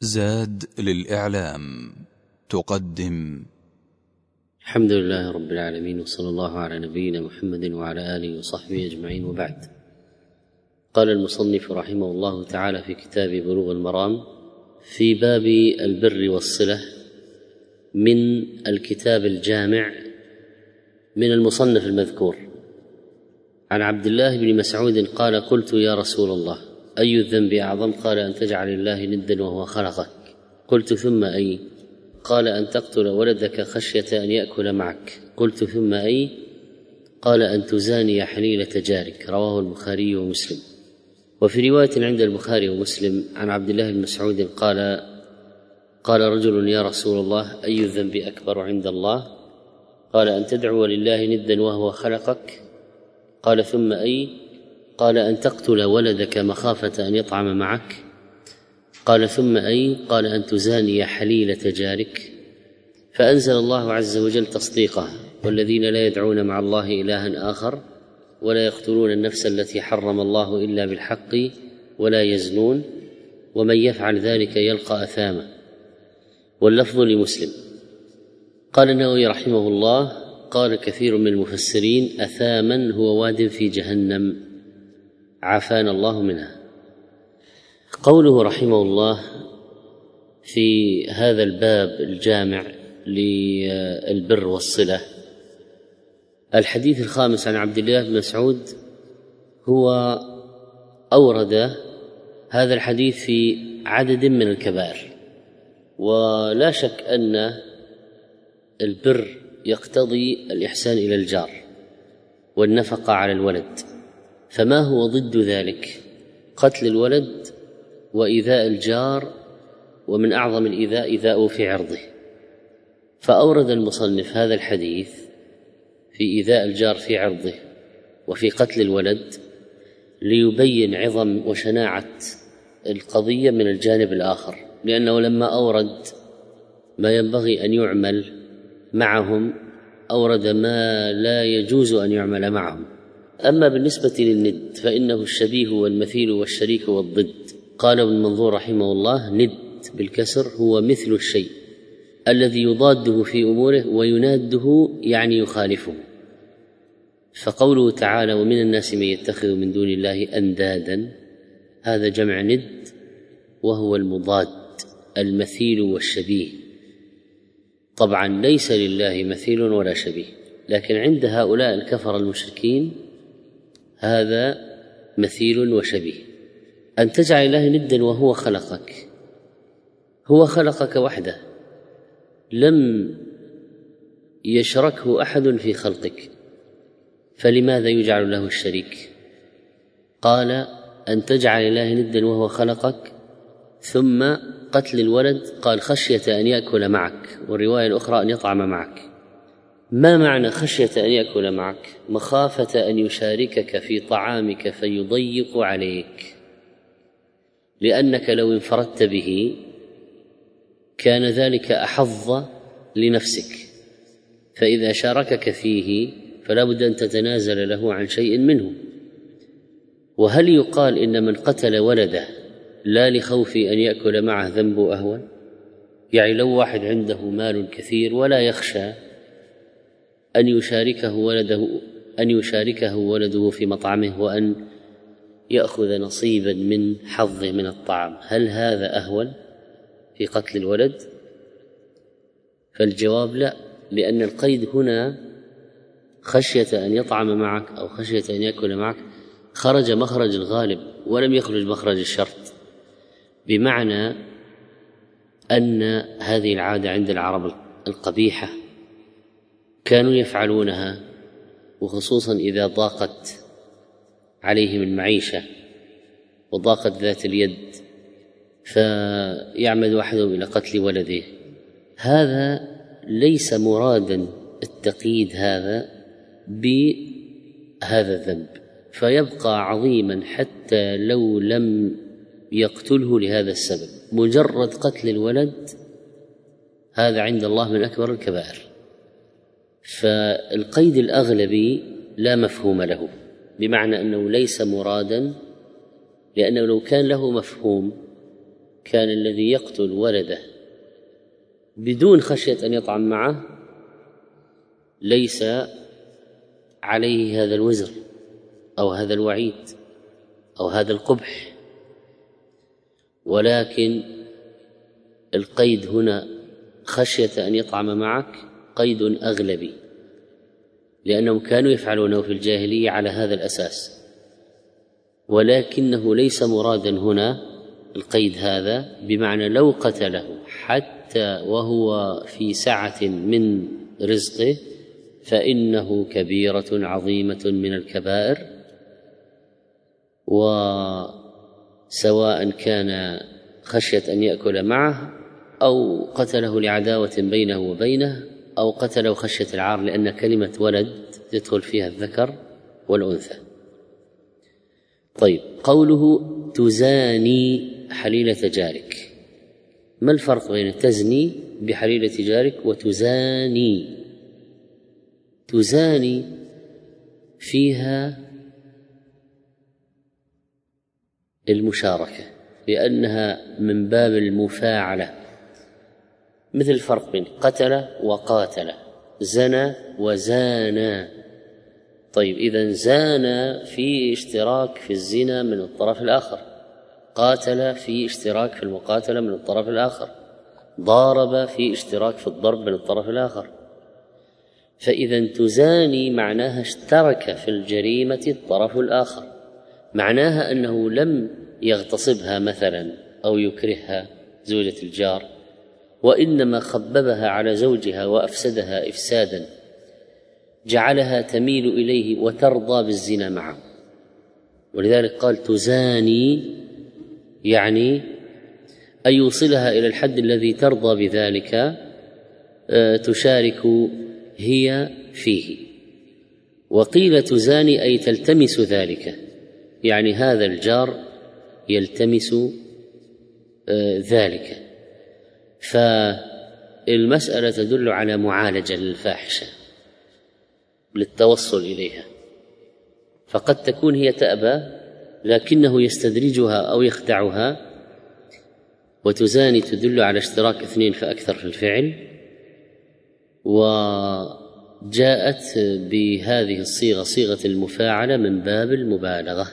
زاد للإعلام تقدم. الحمد لله رب العالمين، وصلى الله على نبينا محمد وعلى آله وصحبه أجمعين، وبعد. قال المصنف رحمه الله تعالى في كتاب بلوغ المرام في باب البر والصلة من الكتاب الجامع من المصنف المذكور عن عبد الله بن مسعود قال: قلت يا رسول الله أي الذنب أعظم؟ قال: أن تجعل الله ندا وهو خلقك. قلت: ثم أي؟ قال: أن تقتل ولدك خشية أن يأكل معك. قلت: ثم أي؟ قال: أن تزاني حليلة جارك. رواه البخاري ومسلم. وفي رواية عند البخاري ومسلم عن عبد الله بن مسعود قال رجل: يا رسول الله أي الذنب أكبر عند الله؟ قال: أن تدعو لله ندا وهو خلقك. قال: ثم أي؟ قال: أن تقتل ولدك مخافة أن يطعم معك. قال: ثم أي؟ قال: أن تزاني حليلة جارك. فأنزل الله عز وجل تصديقه: والذين لا يدعون مع الله إلها آخر ولا يقتلون النفس التي حرم الله إلا بالحق ولا يزنون ومن يفعل ذلك يلقى أثاما. واللفظ لمسلم. قال النووي رحمه الله: قال كثير من المفسرين: أثاما هو واد في جهنم عافانا الله منها. قوله رحمه الله في هذا الباب الجامع للبر والصلة، الحديث الخامس عن عبد الله بن مسعود، هو أورد هذا الحديث في عدد من الكبائر، ولا شك أن البر يقتضي الإحسان إلى الجار والنفقة على الولد، فما هو ضد ذلك؟ قتل الولد وإيذاء الجار، ومن أعظم الإيذاء إيذاؤه في عرضه. فأورد المصنف هذا الحديث في إيذاء الجار في عرضه وفي قتل الولد ليبين عظم وشناعة القضية من الجانب الآخر، لأنه لما أورد ما ينبغي أن يعمل معهم أورد ما لا يجوز أن يعمل معهم. أما بالنسبة للند فإنه الشبيه والمثيل والشريك والضد. قال ابن منظور رحمه الله: ند بالكسر هو مثل الشيء الذي يضاده في أموره ويناده يعني يخالفه. فقوله تعالى: ومن الناس من يتخذ من دون الله أندادا، هذا جمع ند وهو المضاد المثيل والشبيه. طبعا ليس لله مثيل ولا شبيه، لكن عند هؤلاء الكفر المشركين هذا مثيل وشبيه. أن تجعل الله ندا وهو خلقك، هو خلقك وحده، لم يشركه أحد في خلقك، فلماذا يجعل له الشريك؟ قال: أن تجعل الله ندا وهو خلقك. ثم قتل الولد قال: خشية أن يأكل معك، والرواية الأخرى أن يطعم معك. ما معنى خشية أن يأكل معك؟ مخافة أن يشاركك في طعامك فيضيق عليك، لأنك لو انفردت به كان ذلك أحظ لنفسك، فإذا شاركك فيه فلا بد أن تتنازل له عن شيء منه. وهل يقال إن من قتل ولده لا لخوف أن يأكل معه ذنبه أهون؟ يعني لو واحد عنده مال كثير ولا يخشى أن يشاركه ولده في مطعمه وأن يأخذ نصيبا من حظه من الطعام، هل هذا أهون في قتل الولد؟ فالجواب لا، لأن القيد هنا خشية أن يطعم معك أو خشية أن يأكل معك خرج مخرج الغالب ولم يخرج مخرج الشرط، بمعنى أن هذه العادة عند العرب القبيحة كانوا يفعلونها، وخصوصا إذا ضاقت عليهم المعيشة وضاقت ذات اليد، فيعمد أحدهم إلى قتل ولده. هذا ليس مرادا التقييد هذا بهذا الذنب، فيبقى عظيما حتى لو لم يقتله لهذا السبب. مجرد قتل الولد هذا عند الله من أكبر الكبائر، فالقيد الأغلبي لا مفهوم له، بمعنى أنه ليس مرادا، لأنه لو كان له مفهوم كان الذي يقتل ولده بدون خشية أن يطعن معه ليس عليه هذا الوزر أو هذا الوعيد أو هذا القبح، ولكن القيد هنا خشية أن يطعم معك قيد أغلبي، لأنهم كانوا يفعلونه في الجاهلية على هذا الأساس، ولكنه ليس مرادا هنا القيد هذا، بمعنى لو قتله حتى وهو في سعة من رزقه فإنه كبيرة عظيمة من الكبائر، وسواء كان خشية أن يأكل معه أو قتله لعداوة بينه وبينه أو قتله خشية العار، لأن كلمة ولد يدخل فيها الذكر والأنثى. طيب، قوله تزاني حليلة جارك، ما الفرق بين تزني بحليلة جارك وتزاني؟ تزاني فيها المشاركة لأنها من باب المفاعلة، مثل الفرق بين قتل وقاتل، زنى وزانا. طيب، إذن زانا في اشتراك في الزنا من الطرف الآخر، قاتل في اشتراك في المقاتلة من الطرف الآخر، ضارب في اشتراك في الضرب من الطرف الآخر. فإذا تزاني معناها اشترك في الجريمة الطرف الآخر، معناها أنه لم يغتصبها مثلا أو يكرهها زوجة الجار، وإنما خببها على زوجها وأفسدها إفسادا جعلها تميل إليه وترضى بالزنا معه. ولذلك قال تزاني، يعني أن يوصلها إلى الحد الذي ترضى بذلك، تشارك هي فيه. وقيل تزاني أي تلتمس ذلك، يعني هذا الجار يلتمس ذلك. فالمسألة تدل على معالجة للفاحشة للتوصل إليها، فقد تكون هي تأبى لكنه يستدرجها أو يخدعها. وتزاني تدل على اشتراك اثنين فأكثر في الفعل، وجاءت بهذه الصيغة صيغة المفاعلة من باب المبالغة،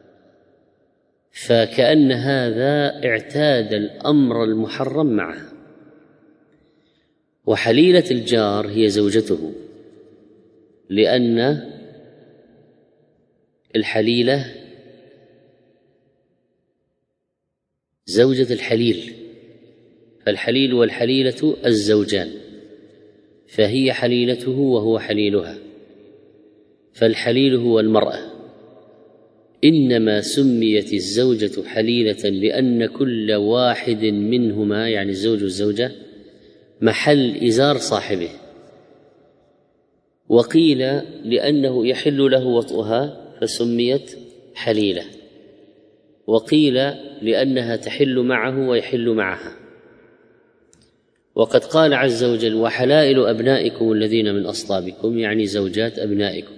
فكأن هذا اعتاد الأمر المحرم معه. وحليلة الجار هي زوجته، لأن الحليلة زوجة الحليل، فالحليل والحليلة الزوجان، فهي حليلته وهو حليلها. فالحليل هو المرأة، إنما سميت الزوجة حليلة لأن كل واحد منهما، يعني الزوج والزوجة، محل إزار صاحبه. وقيل لأنه يحل له وطئها فسميت حليلة، وقيل لأنها تحل معه ويحل معها. وقد قال عز وجل وحلائل أبنائكم الذين من أصلابكم، يعني زوجات أبنائكم.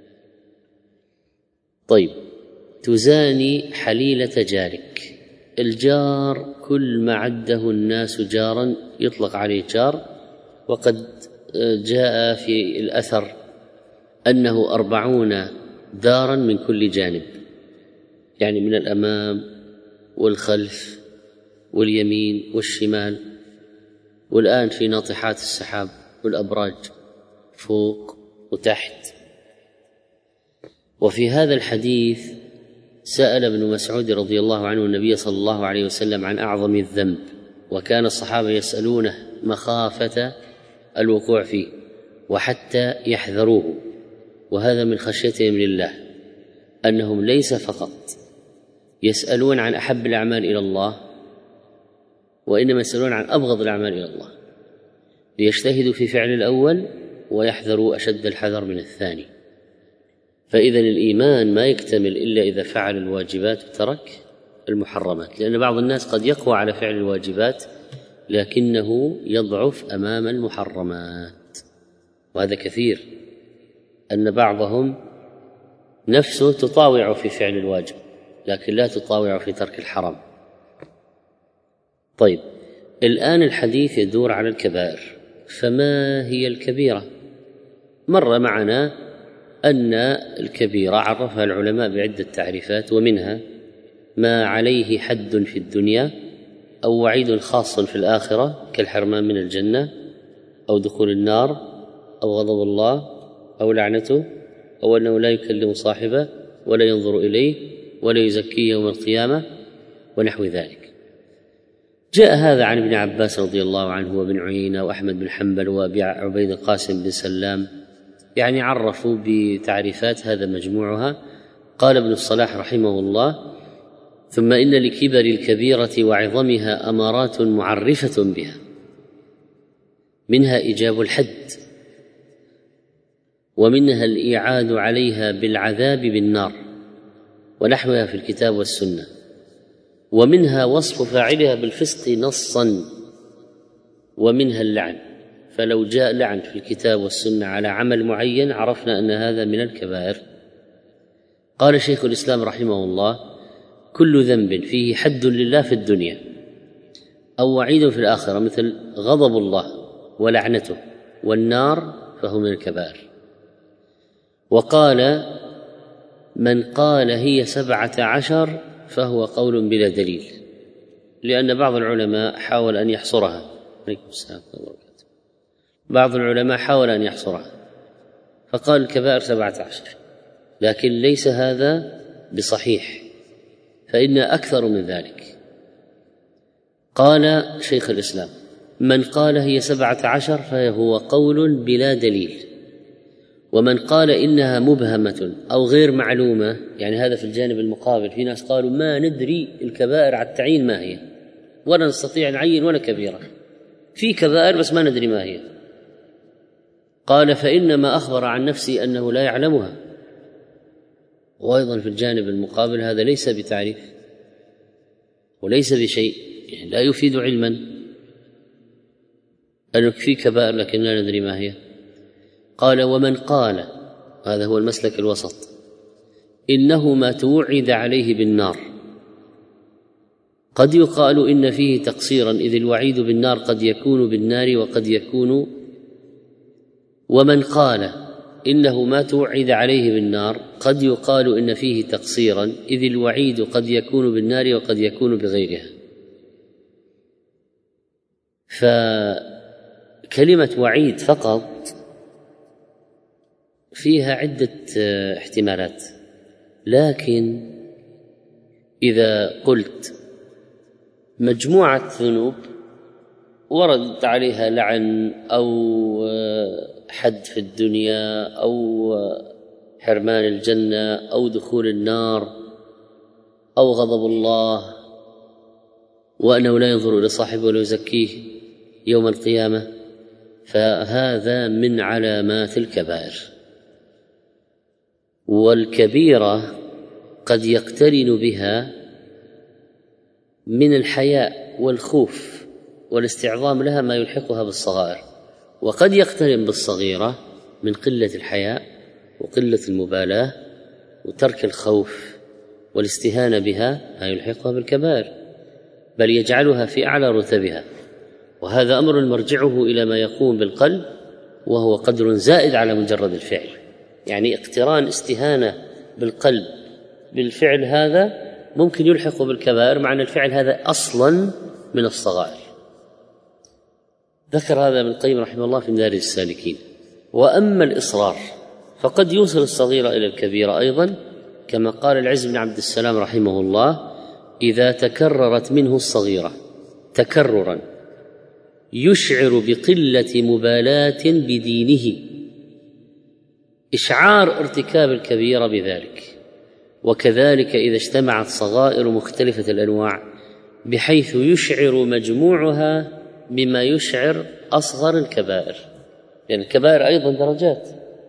طيب، تزاني حليلة جارك، الجار كل ما عده الناس جارا يطلق عليه جار. وقد جاء في الأثر أنه 40 دارا من كل جانب، يعني من الأمام والخلف واليمين والشمال، والآن في ناطحات السحاب والأبراج فوق وتحت. وفي هذا الحديث سأل ابن مسعود رضي الله عنه النبي صلى الله عليه وسلم عن أعظم الذنب، وكان الصحابة يسألونه مخافة الوقوع فيه وحتى يحذروه، وهذا من خشيتهم لله، أنهم ليس فقط يسألون عن أحب الأعمال إلى الله، وإنما يسألون عن أبغض الأعمال إلى الله، ليجتهدوا في فعل الأول ويحذروا أشد الحذر من الثاني. فإذا الإيمان ما يكتمل إلا إذا فعل الواجبات وترك المحرمات، لأن بعض الناس قد يقوى على فعل الواجبات لكنه يضعف أمام المحرمات، وهذا كثير، أن بعضهم نفسه تطاوع في فعل الواجب لكن لا تطاوع في ترك الحرام. طيب، الآن الحديث يدور على الكبائر، فما هي الكبيرة؟ مر معنا أن الكبيرة عرفها العلماء بعدة تعريفات، ومنها ما عليه حد في الدنيا أو وعيد خاص في الآخرة كالحرمان من الجنة أو دخول النار أو غضب الله أو لعنته أو أنه لا يكلم صاحبه ولا ينظر إليه ولا يزكيه يوم القيامة ونحو ذلك. جاء هذا عن ابن عباس رضي الله عنه وابن عيينة وأحمد بن حنبل وأبي عبيد القاسم بن سلام، يعني عرفوا بتعريفات هذا مجموعها. قال ابن الصلاح رحمه الله: ثم إن لكبر الكبيرة وعظمها أمارات معرفة بها، منها إيجاب الحد، ومنها الإيعاد عليها بالعذاب بالنار ونحوها في الكتاب والسنة، ومنها وصف فاعلها بالفسق نصا، ومنها اللعن، فلو جاء لعن في الكتاب والسنة على عمل معين عرفنا أن هذا من الكبائر. قال شيخ الإسلام رحمه الله: كل ذنب فيه حد لله في الدنيا أو وعيد في الآخرة مثل غضب الله ولعنته والنار فهو من الكبائر. وقال: من قال هي 17 فهو قول بلا دليل، لأن بعض العلماء حاول أن يحصرها. عليكم السلام ورحمة الله وبركاته. بعض العلماء حاول أن يحصرها فقال الكبائر 17، لكن ليس هذا بصحيح، فإن أكثر من ذلك. قال شيخ الإسلام: من قال هي 17 فهو قول بلا دليل، ومن قال إنها مبهمة أو غير معلومة، يعني هذا في الجانب المقابل، في ناس قالوا ما ندري الكبائر على التعيين ما هي، ولا نستطيع نعين ولا كبيرة، في كبائر بس ما ندري ما هي. قال: فإنما أخبر عن نفسي أنه لا يعلمها. وأيضا في الجانب المقابل هذا ليس بتعريف وليس بشيء، يعني لا يفيد علما أنه في كبائر لكن لا ندري ما هي. قال: ومن قال، هذا هو المسلك الوسط، إنه ما توعد عليه بالنار، قد يقال إن فيه تقصيرا إذ الوعيد بالنار قد يكون بالنار وقد يكون. ومن قال إنه ما توعد عليه بالنار قد يقال إن فيه تقصيرا إذ الوعيد قد يكون بالنار وقد يكون بغيرها. فكلمة وعيد فقط فيها عدة احتمالات، لكن إذا قلت مجموعة ذنوب ورد عليها لعن أو حد في الدنيا أو حرمان الجنة أو دخول النار أو غضب الله وأنه لا ينظر إلى صاحبه ولا يزكيه يوم القيامة، فهذا من علامات الكبائر. والكبيرة قد يقترن بها من الحياء والخوف والاستعظام لها ما يلحقها بالصغائر، وقد يقترن بالصغيرة من قلة الحياء وقلة المبالاة وترك الخوف والاستهانة بها ما يلحقها بالكبائر، بل يجعلها في أعلى رتبها. وهذا أمر مرجعه إلى ما يقوم بالقلب، وهو قدر زائد على مجرد الفعل، يعني اقتران استهانة بالقلب بالفعل هذا ممكن يلحق بالكبائر، مع أن الفعل هذا أصلا من الصغائر. ذكر هذا ابن القيم رحمه الله في مدارج السالكين. وأما الإصرار فقد يوصل الصغيرة إلى الكبيرة أيضا، كما قال العز بن عبد السلام رحمه الله: إذا تكررت منه الصغيرة تكررا يشعر بقلة مبالاة بدينه، إشعار ارتكاب الكبيرة بذلك. وكذلك إذا اجتمعت صغائر مختلفة الأنواع بحيث يشعر مجموعها بما يشعر أصغر الكبائر، لأن الكبائر أيضا درجات،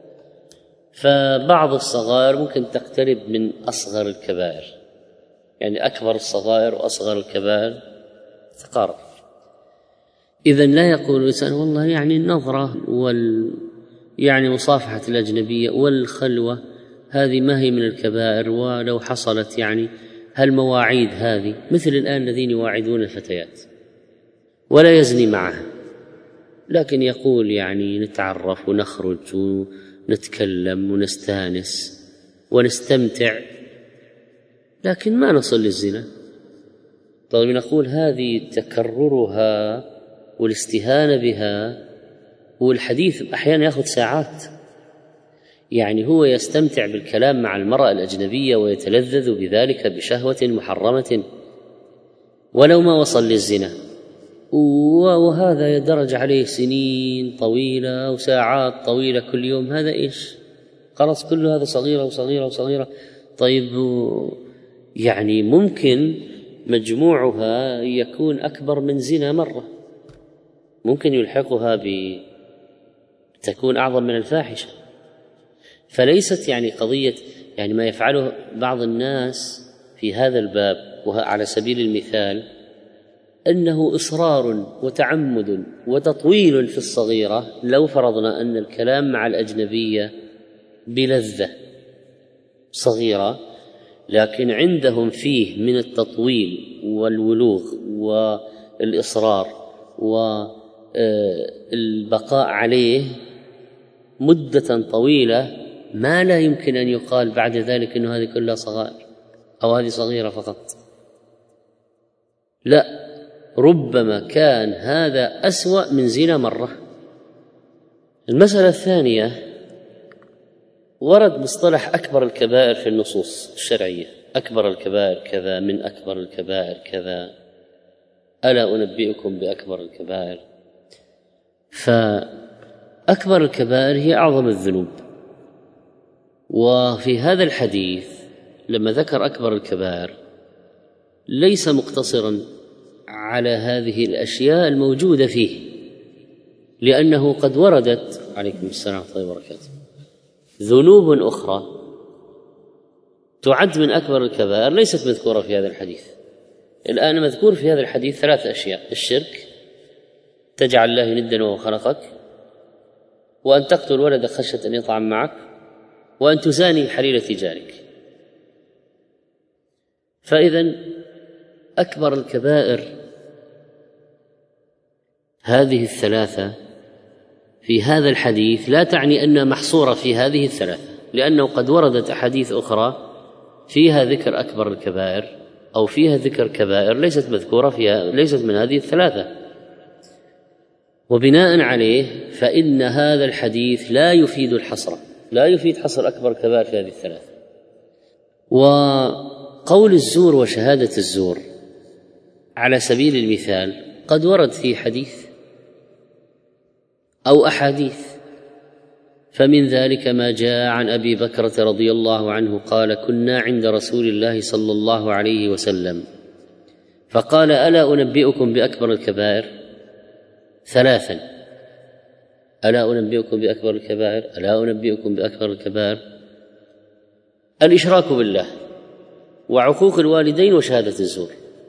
فبعض الصغائر ممكن تقترب من أصغر الكبائر، يعني أكبر الصغائر وأصغر الكبائر تقارب. إذن لا يقول الإنسان والله يعني النظرة يعني مصافحة الأجنبية والخلوة هذه ما هي من الكبائر، ولو حصلت يعني هالمواعيد هذه، مثل الآن الذين يواعدون الفتيات ولا يزني معها، لكن يقول يعني نتعرف ونخرج ونتكلم ونستانس ونستمتع، لكن ما نصل للزنا. طيب نقول هذه تكررها والاستهانة بها، والحديث أحيانا يأخذ ساعات، يعني هو يستمتع بالكلام مع المرأة الأجنبية ويتلذذ بذلك بشهوة محرمة ولو ما وصل للزنا، وهذا يدرج عليه سنين طويلة وساعات طويلة كل يوم. هذا إيش؟ خلاص كل هذا صغيرة وصغيرة وصغيرة. طيب يعني ممكن مجموعها يكون أكبر من زنا مرة، ممكن يلحقها تكون أعظم من الفاحشة. فليست يعني قضية يعني ما يفعله بعض الناس في هذا الباب، وعلى سبيل المثال أنه إصرار وتعمد وتطويل في الصغيرة. لو فرضنا أن الكلام مع الأجنبية بلذة صغيرة، لكن عندهم فيه من التطويل والولوغ والإصرار والبقاء عليه مدة طويلة، ما لا يمكن أن يقال بعد ذلك أنه هذه كلها صغائر أو هذه صغيرة فقط. لا، ربما كان هذا أسوأ من زنا مرة. المسألة الثانية، ورد مصطلح أكبر الكبائر في النصوص الشرعية، أكبر الكبائر كذا، من أكبر الكبائر كذا، ألا أنبئكم بأكبر الكبائر؟ فأكبر الكبائر هي أعظم الذنوب. وفي هذا الحديث لما ذكر أكبر الكبائر ليس مقتصرا على هذه الأشياء الموجودة فيه، لأنه قد وردت عليكم السلام ورحمة الله وبركاته ذنوب أخرى تعد من أكبر الكبائر ليست مذكورة في هذا الحديث. الآن مذكور في هذا الحديث 3 أشياء: الشرك، تجعل الله ندا وهو خلقك، وأن تقتل ولدك خشية أن يطعم معك، وأن تزاني حليلة جارك. فإذن أكبر الكبائر هذه ال3 في هذا الحديث لا تعني أنها محصورة في هذه ال3، لأنه قد وردت أحاديث أخرى فيها ذكر أكبر الكبائر أو فيها ذكر كبائر ليست مذكورة فيها، ليست من هذه ال3. وبناء عليه فإن هذا الحديث لا يفيد الحصر، لا يفيد حصر أكبر الكبائر في هذه ال3. وقول الزور وشهادة الزور على سبيل المثال قد ورد في حديث أو أحاديث، فمن ذلك ما جاء عن أبي بكرة رضي الله عنه قال: كنا عند رسول الله صلى الله عليه وسلم فقال: ألا أنبئكم بأكبر الكبائر؟ 3: ألا أنبئكم بأكبر الكبائر؟ ألا أنبئكم بأكبر الكبائر؟ الإشراك بالله وعقوق الوالدين وشهادة الزور.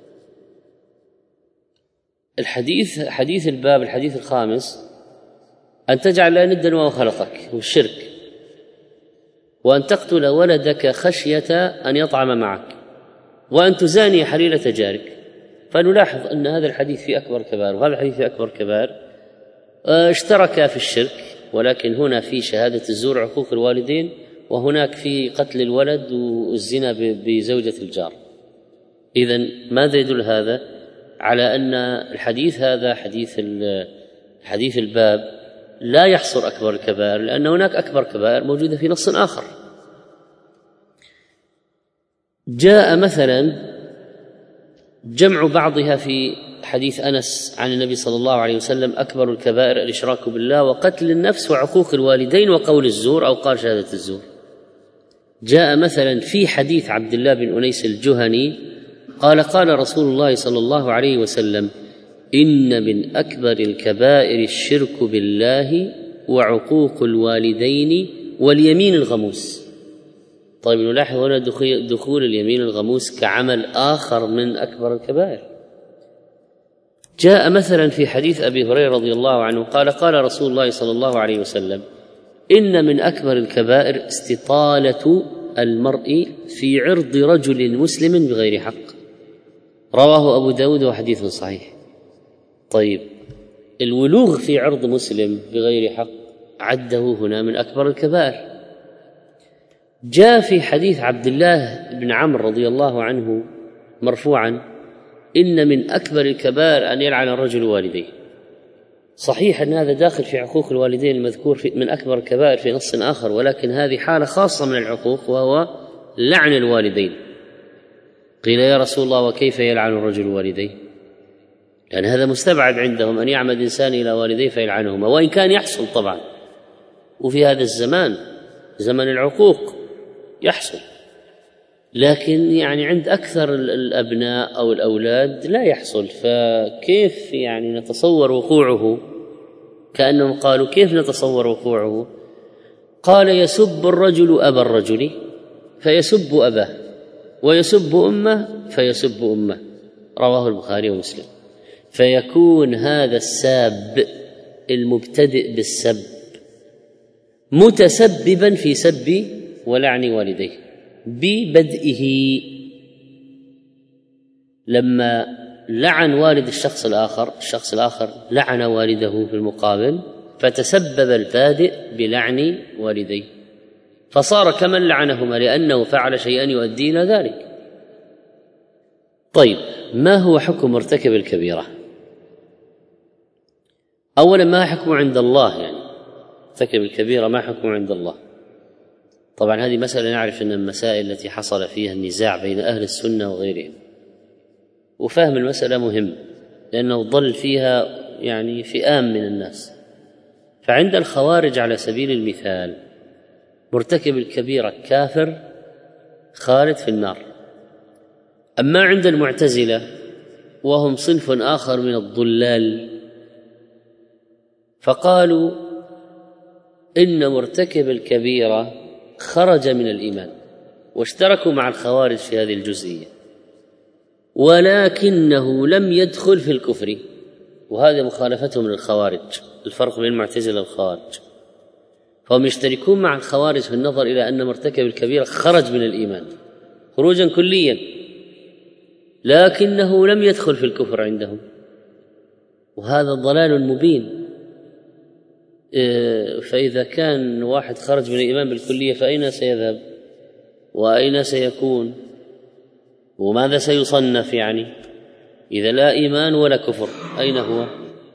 حديث الباب، الحديث الخامس: أن تجعل لا ندا وهو خلقك، والشرك، وأن تقتل ولدك خشية أن يطعم معك، وأن تزاني حليلة جارك. فنلاحظ أن هذا الحديث في أكبر كبائر وهذا الحديث في أكبر كبائر، اشتركا في الشرك، ولكن هنا في شهادة الزور عقوق الوالدين، وهناك في قتل الولد والزنا بزوجة الجار. إذن ماذا يدل هذا؟ على أن الحديث هذا حديث الباب لا يحصر أكبر الكبائر، لأن هناك أكبر كبائر موجودة في نص آخر. جاء مثلا جمع بعضها في حديث أنس عن النبي صلى الله عليه وسلم: أكبر الكبائر الإشراك بالله وقتل النفس وعقوق الوالدين وقول الزور، أو قال شهادة الزور. جاء مثلا في حديث عبد الله بن أنيس الجهني قال: قال رسول الله صلى الله عليه وسلم: إن من أكبر الكبائر الشرك بالله وعقوق الوالدين واليمين الغموس. طيب نلاحظ هنا دخول اليمين الغموس كعمل آخر من أكبر الكبائر. جاء مثلا في حديث أبي هريرة رضي الله عنه قال: قال رسول الله صلى الله عليه وسلم: إن من أكبر الكبائر استطالة المرء في عرض رجل مسلم بغير حق. رواه أبو داود وحديث صحيح. طيب الولوغ في عرض مسلم بغير حق عده هنا من أكبر الكبائر. جاء في حديث عبد الله بن عمرو رضي الله عنه مرفوعا: إن من أكبر الكبائر أن يلعن الرجل والديه. صحيح أن هذا داخل في عقوق الوالدين المذكور من أكبر الكبائر في نص آخر، ولكن هذه حالة خاصة من العقوق وهو لعن الوالدين. قيل: يا رسول الله وكيف يلعن الرجل والديه؟ لأن هذا مستبعد عندهم أن يعمد إنسان إلى والديه فيلعنهما، وإن كان يحصل طبعا، وفي هذا الزمان زمن العقوق يحصل، لكن يعني عند أكثر الأبناء أو الأولاد لا يحصل. فكيف يعني نتصور وقوعه؟ كأنهم قالوا: كيف نتصور وقوعه؟ قال: يسب الرجل أبا الرجل فيسب أباه، ويسب أمه فيسب أمه. رواه البخاري ومسلم. فيكون هذا الساب المبتدئ بالسب متسببا في سب ولعن والديه ببدئه، لما لعن والد الشخص الآخر لعن والده في المقابل، فتسبب البادئ بلعن والديه، فصار كمن لعنهما لأنه فعل شيئا يؤدي إلى ذلك. طيب، ما هو حكم مرتكب الكبيرة؟ أولا، ما حكمه عند الله؟ يعني مرتكب الكبيرة ما حكمه عند الله؟ طبعا هذه مسألة نعرف أن المسائل التي حصل فيها النزاع بين أهل السنة وغيرهم، وفهم المسألة مهم لأنه ضل فيها يعني فئام من الناس. فعند الخوارج على سبيل المثال مرتكب الكبيرة كافر خالد في النار. أما عند المعتزلة وهم صنف آخر من الضلال فقالوا إن مرتكب الكبيرة خرج من الإيمان، واشتركوا مع الخوارج في هذه الجزئية، ولكنه لم يدخل في الكفر. وهذا مخالفتهم للخوارج، الفرق بين المعتزلة والخوارج. فهم يشتركون مع الخوارج في النظر إلى أن مرتكب الكبيرة خرج من الإيمان خروجا كليا، لكنه لم يدخل في الكفر عندهم، وهذا ضلال مبين. فإذا كان واحد خرج من الإيمان بالكلية فأين سيذهب وأين سيكون وماذا سيصنف؟ يعني إذا لا إيمان ولا كفر أين هو؟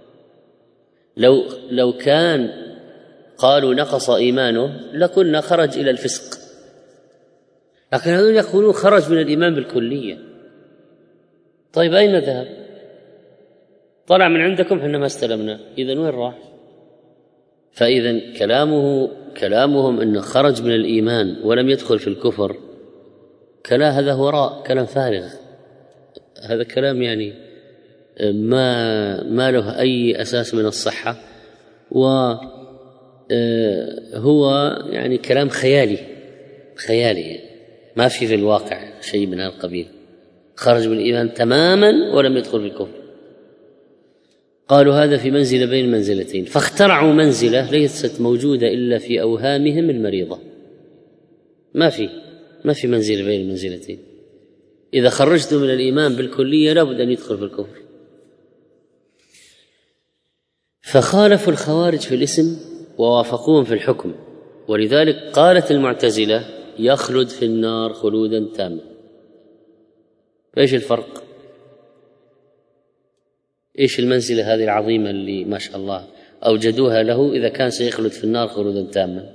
لو كان قالوا نقص إيمانه لقلنا خرج إلى الفسق، لكن هذول يقولون خرج من الإيمان بالكلية. طيب أين ذهب؟ طلع من عندكم حنا ما استلمنا، إذن وين راح؟ فإذا كلامهم أنه خرج من الإيمان ولم يدخل في الكفر هذا هراء، كلام فارغ، هذا كلام يعني ما له أي أساس من الصحة، وهو يعني كلام خيالي ما في الواقع شيء من هذا القبيل. خرج من الإيمان تماما ولم يدخل في الكفر. قالوا هذا في منزلة بين المنزلتين، فاخترعوا منزلة ليست موجودة إلا في أوهامهم المريضة. ما في منزلة بين المنزلتين. إذا خرجت من الإيمان بالكلية لابد أن يدخل في الكفر. فخالفوا الخوارج في الاسم ووافقوهم في الحكم، ولذلك قالت المعتزلة يخلد في النار خلودا تاما. فإيش الفرق؟ إيش المنزلة هذه العظيمة اللي ما شاء الله أوجدوها له إذا كان سيخلد في النار خلودا تاما؟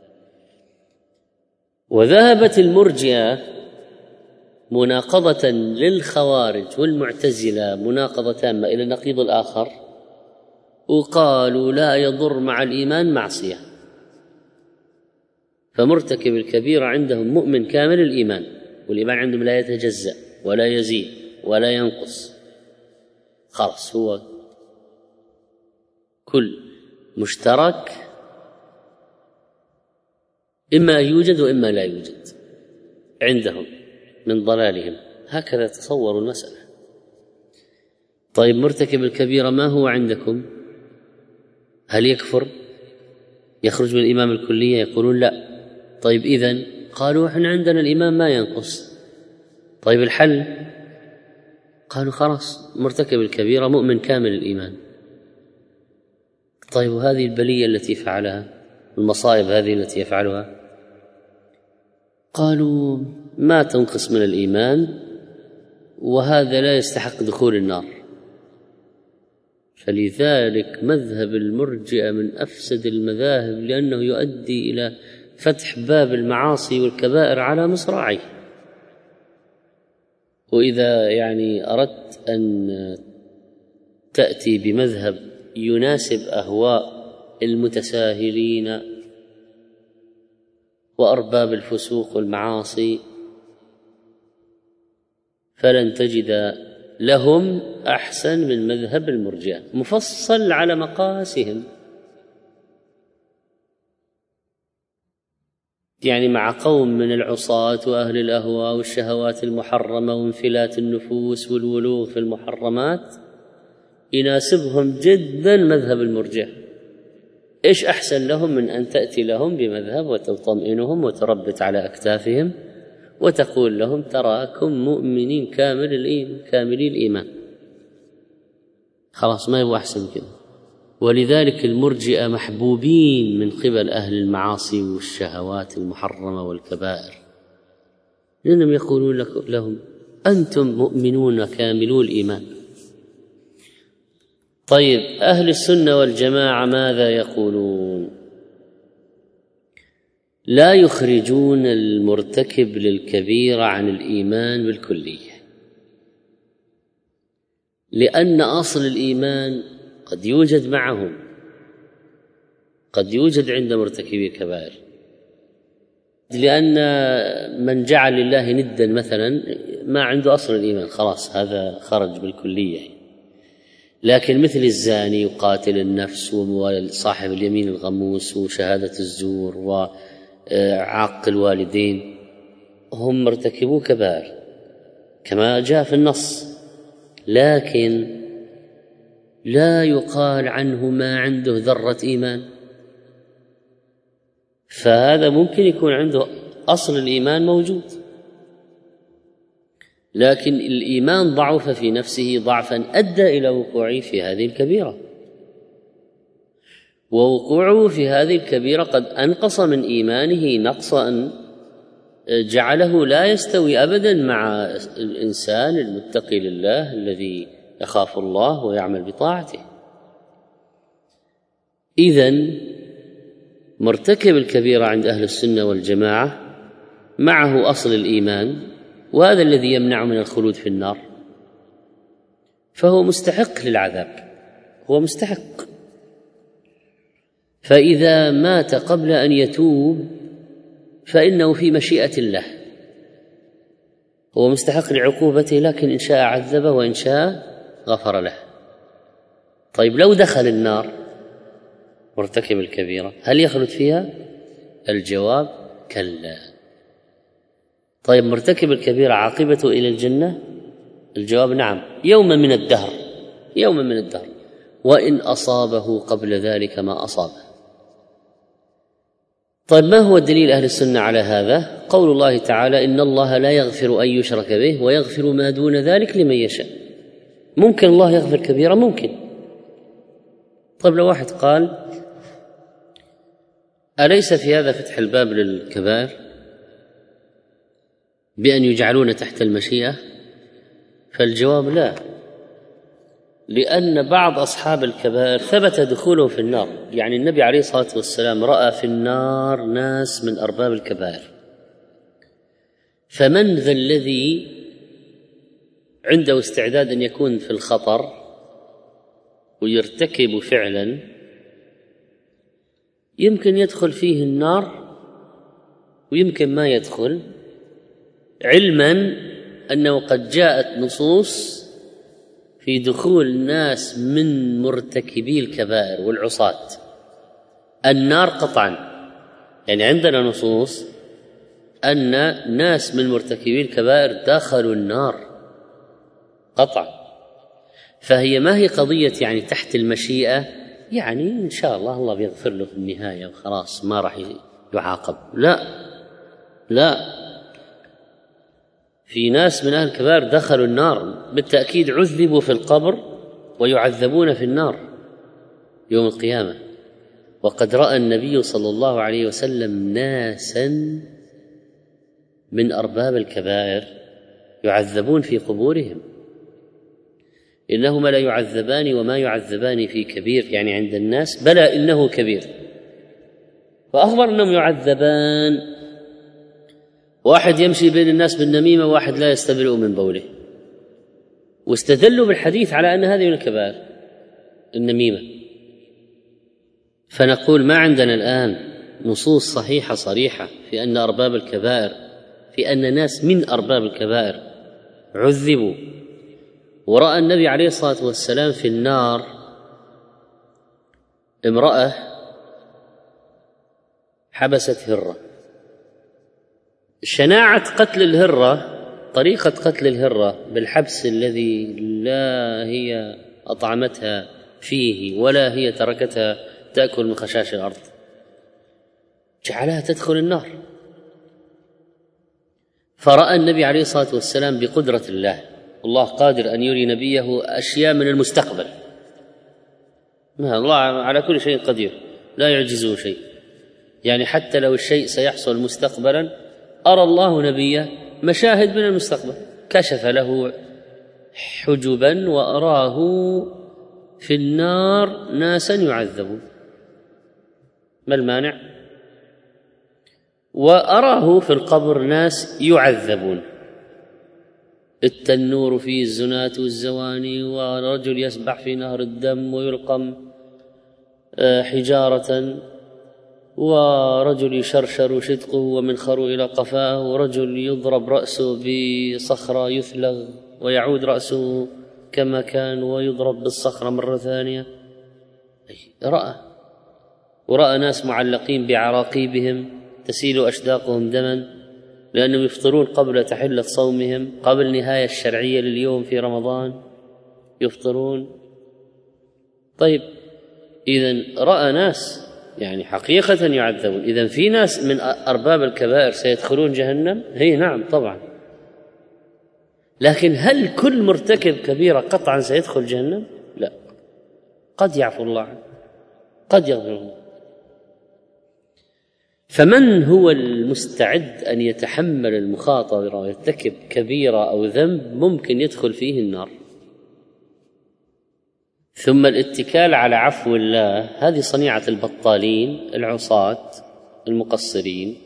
وذهبت المرجئة مناقضة للخوارج والمعتزلة مناقضة تامة إلى النقيض الآخر، وقالوا لا يضر مع الإيمان معصية. فمرتكب الكبيرة عندهم مؤمن كامل الإيمان، والإيمان عندهم لا يتجزأ ولا يزيد ولا ينقص، خلاص هو كل مشترك إما يوجد وإما لا يوجد عندهم من ضلالهم. هكذا تصوروا المسألة. طيب مرتكب الكبيرة ما هو عندكم؟ هل يكفر يخرج من الإيمان الكلية؟ يقولون لا. طيب إذن قالوا احنا عندنا الإيمان ما ينقص. طيب الحل قالوا خلاص مرتكب الكبيرة مؤمن كامل الإيمان. طيب وهذه البلية التي فعلها، المصائب هذه التي يفعلها؟ قالوا ما تنقص من الإيمان، وهذا لا يستحق دخول النار. فلذلك مذهب المرجئة من أفسد المذاهب، لأنه يؤدي إلى فتح باب المعاصي والكبائر على مصراعيه. وإذا أردت أن تأتي بمذهب يناسب أهواء المتساهلين وأرباب الفسوق والمعاصي، فلن تجد لهم أحسن من مذهب المرجئة مفصل على مقاسهم. مع قوم من العصاة وأهل الأهواء والشهوات المحرمة وانفلات النفوس والولوغ في المحرمات، يناسبهم جدا مذهب المرجئة. إيش أحسن لهم من أن تأتي لهم بمذهب وتطمئنهم وتربت على أكتافهم وتقول لهم تراكم مؤمنين كاملي الإيمان؟ خلاص ما يبغى أحسن كذا. ولذلك المرجئة محبوبين من قبل أهل المعاصي والشهوات المحرمة والكبائر، لأنهم يقولون لهم أنتم مؤمنون كاملو الإيمان. طيب أهل السنة والجماعة ماذا يقولون؟ لا يخرجون المرتكب للكبيرة عن الإيمان بالكلية، لأن أصل الإيمان قد يوجد معهم، قد يوجد عند مرتكبي الكبائر. لأن من جعل لله ندا مثلا ما عنده أصل الإيمان، خلاص هذا خرج بالكلية. لكن مثل الزاني وقاتل النفس وصاحب اليمين الغموس وشهادة الزور وعاق الوالدين هم مرتكبو كبائر كما جاء في النص، لكن لا يقال عنه ما عنده ذرة إيمان. فهذا ممكن يكون عنده أصل الإيمان موجود، لكن الإيمان ضعف في نفسه ضعفا أدى إلى وقوعه في هذه الكبيرة، ووقوعه في هذه الكبيرة قد أنقص من إيمانه نقصا جعله لا يستوي أبدا مع الإنسان المتقي لله الذي يخاف الله ويعمل بطاعته. إذن مرتكب الكبيرة عند أهل السنة والجماعة معه أصل الإيمان، وهذا الذي يمنع من الخلود في النار، فهو مستحق للعذاب، هو مستحق. فإذا مات قبل أن يتوب فإنه في مشيئة الله، هو مستحق لعقوبته، لكن إن شاء عذبه وإن شاء غفر له. طيب لو دخل النار مرتكب الكبيرة هل يخلد فيها؟ الجواب كلا. طيب مرتكب الكبيرة عاقبته إلى الجنة؟ الجواب نعم، يوم من الدهر، يوم من الدهر، وإن أصابه قبل ذلك ما أصابه. طيب ما هو دليل أهل السنة على هذا؟ قول الله تعالى إن الله لا يغفر أن يشرك به ويغفر ما دون ذلك لمن يشاء. ممكن الله يغفر كبيرة؟ ممكن. طيب لو واحد قال أليس في هذا فتح الباب للكبائر بأن يجعلون تحت المشيئة؟ فالجواب لا، لأن بعض أصحاب الكبائر ثبت دخوله في النار. النبي عليه الصلاة والسلام رأى في النار ناس من أرباب الكبائر، فمن ذا الذي عنده استعداد أن يكون في الخطر ويرتكب فعلا يمكن يدخل فيه النار ويمكن ما يدخل، علما أنه قد جاءت نصوص في دخول ناس من مرتكبي الكبائر والعصاة النار قطعا. عندنا نصوص أن ناس من مرتكبي الكبائر دخلوا النار قطعا. فهي ما هي قضية تحت المشيئة إن شاء الله بيغفر له في النهاية وخلاص ما راح يعاقب، لا لا، في ناس من أهل الكبائر دخلوا النار بالتأكيد، عذبوا في القبر ويعذبون في النار يوم القيامة. وقد رأى النبي صلى الله عليه وسلم ناسا من أرباب الكبائر يعذبون في قبورهم، إنهما لا يعذبان وما يعذبان في كبير، يعني عند الناس بلى إنه كبير، فأخبر أنهم يعذبان. واحد يمشي بين الناس بالنميمة، واحد لا يستبرئ من بوله، واستدلوا بالحديث على أن هذه من الكبائر النميمة. فنقول ما عندنا الآن نصوص صحيحة صريحة في أن أرباب الكبائر، في أن ناس من أرباب الكبائر عذبوا. ورأى النبي عليه الصلاة والسلام في النار امرأة حبست هرة. شناعة قتل الهرة، طريقة قتل الهرة بالحبس الذي لا هي أطعمتها فيه ولا هي تركتها تأكل من خشاش الأرض، جعلها تدخل النار. فرأى النبي عليه الصلاة والسلام بقدرة الله، الله قادر أن يري نبيه أشياء من المستقبل، ما الله على كل شيء قدير لا يعجزه شيء، يعني حتى لو الشيء سيحصل مستقبلا أرى الله نبيه مشاهد من المستقبل، كشف له حجبا وأراه في النار ناسا يعذبون، ما المانع؟ وأراه في القبر ناس يعذبون، التنور فيه الزنات والزواني، ورجل يسبح في نهر الدم ويلقم حجارة، ورجل يشرشر شدقه ومنخره إلى قفاه، ورجل يضرب رأسه بصخرة يثلغ ويعود رأسه كما كان ويضرب بالصخرة مرة ثانية. ورأى ناس معلقين بعراقيبهم تسيل أشداقهم دما لأنهم يفطرون قبل تحلة صومهم، قبل النهاية الشرعية لليوم في رمضان يفطرون. طيب إذن رأى ناس يعني حقيقة يعذبون. إذن في ناس من أرباب الكبائر سيدخلون جهنم؟ هي نعم طبعا، لكن هل كل مرتكب كبيرة قطعا سيدخل جهنم؟ لا، قد يعفو الله عنه، قد يغفر الله. فمن هو المستعد أن يتحمل المخاطرة ويرتكب كبيرة أو ذنب ممكن يدخل فيه النار، ثم الاتكال على عفو الله؟ هذه صنيعة البطالين العصاة المقصرين،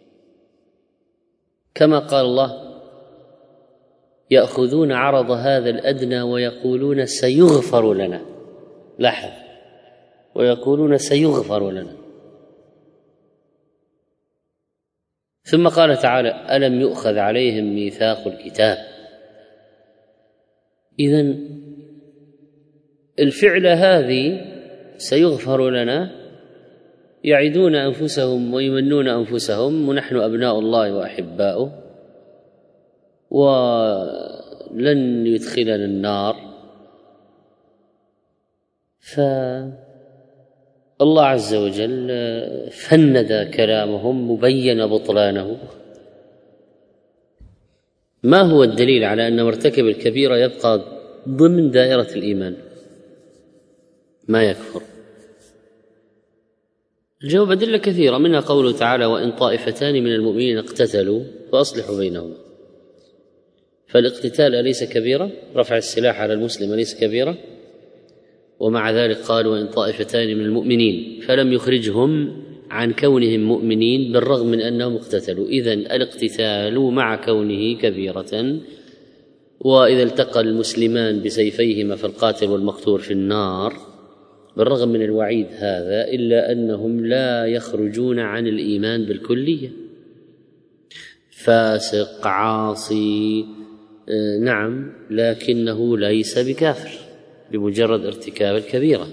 كما قال الله: يأخذون عرض هذا الأدنى ويقولون سيغفر لنا. لاحظ، ويقولون سيغفر لنا. ثم قال تعالى: ألم يؤخذ عليهم ميثاق الكتاب. إذن الفعل هذه سيغفر لنا يعدون أنفسهم ويمنون أنفسهم ونحن أبناء الله وأحباؤه ولن يدخلنا النار. فالله عز وجل فند كلامهم مبين بطلانه. ما هو الدليل على أن مرتكب الكبيرة يبقى ضمن دائرة الإيمان ما يكفر؟ الجواب أدلة كثيرة، منها قوله تعالى: وإن طائفتان من المؤمنين اقتتلوا فأصلحوا بينهما. فالاقتتال أليس كبيرة؟ رفع السلاح على المسلم أليس كبيرة؟ ومع ذلك قال: وإن طائفتان من المؤمنين، فلم يخرجهم عن كونهم مؤمنين بالرغم من أنهم اقتتلوا. إذن الاقتتال مع كونه كبيرة، وإذا التقى المسلمان بسيفيهما فالقاتل والمقتول في النار بالرغم من الوعيد هذا، إلا أنهم لا يخرجون عن الإيمان بالكلية. فاسق عاصي نعم، لكنه ليس بكافر بمجرد ارتكاب الكبيرة.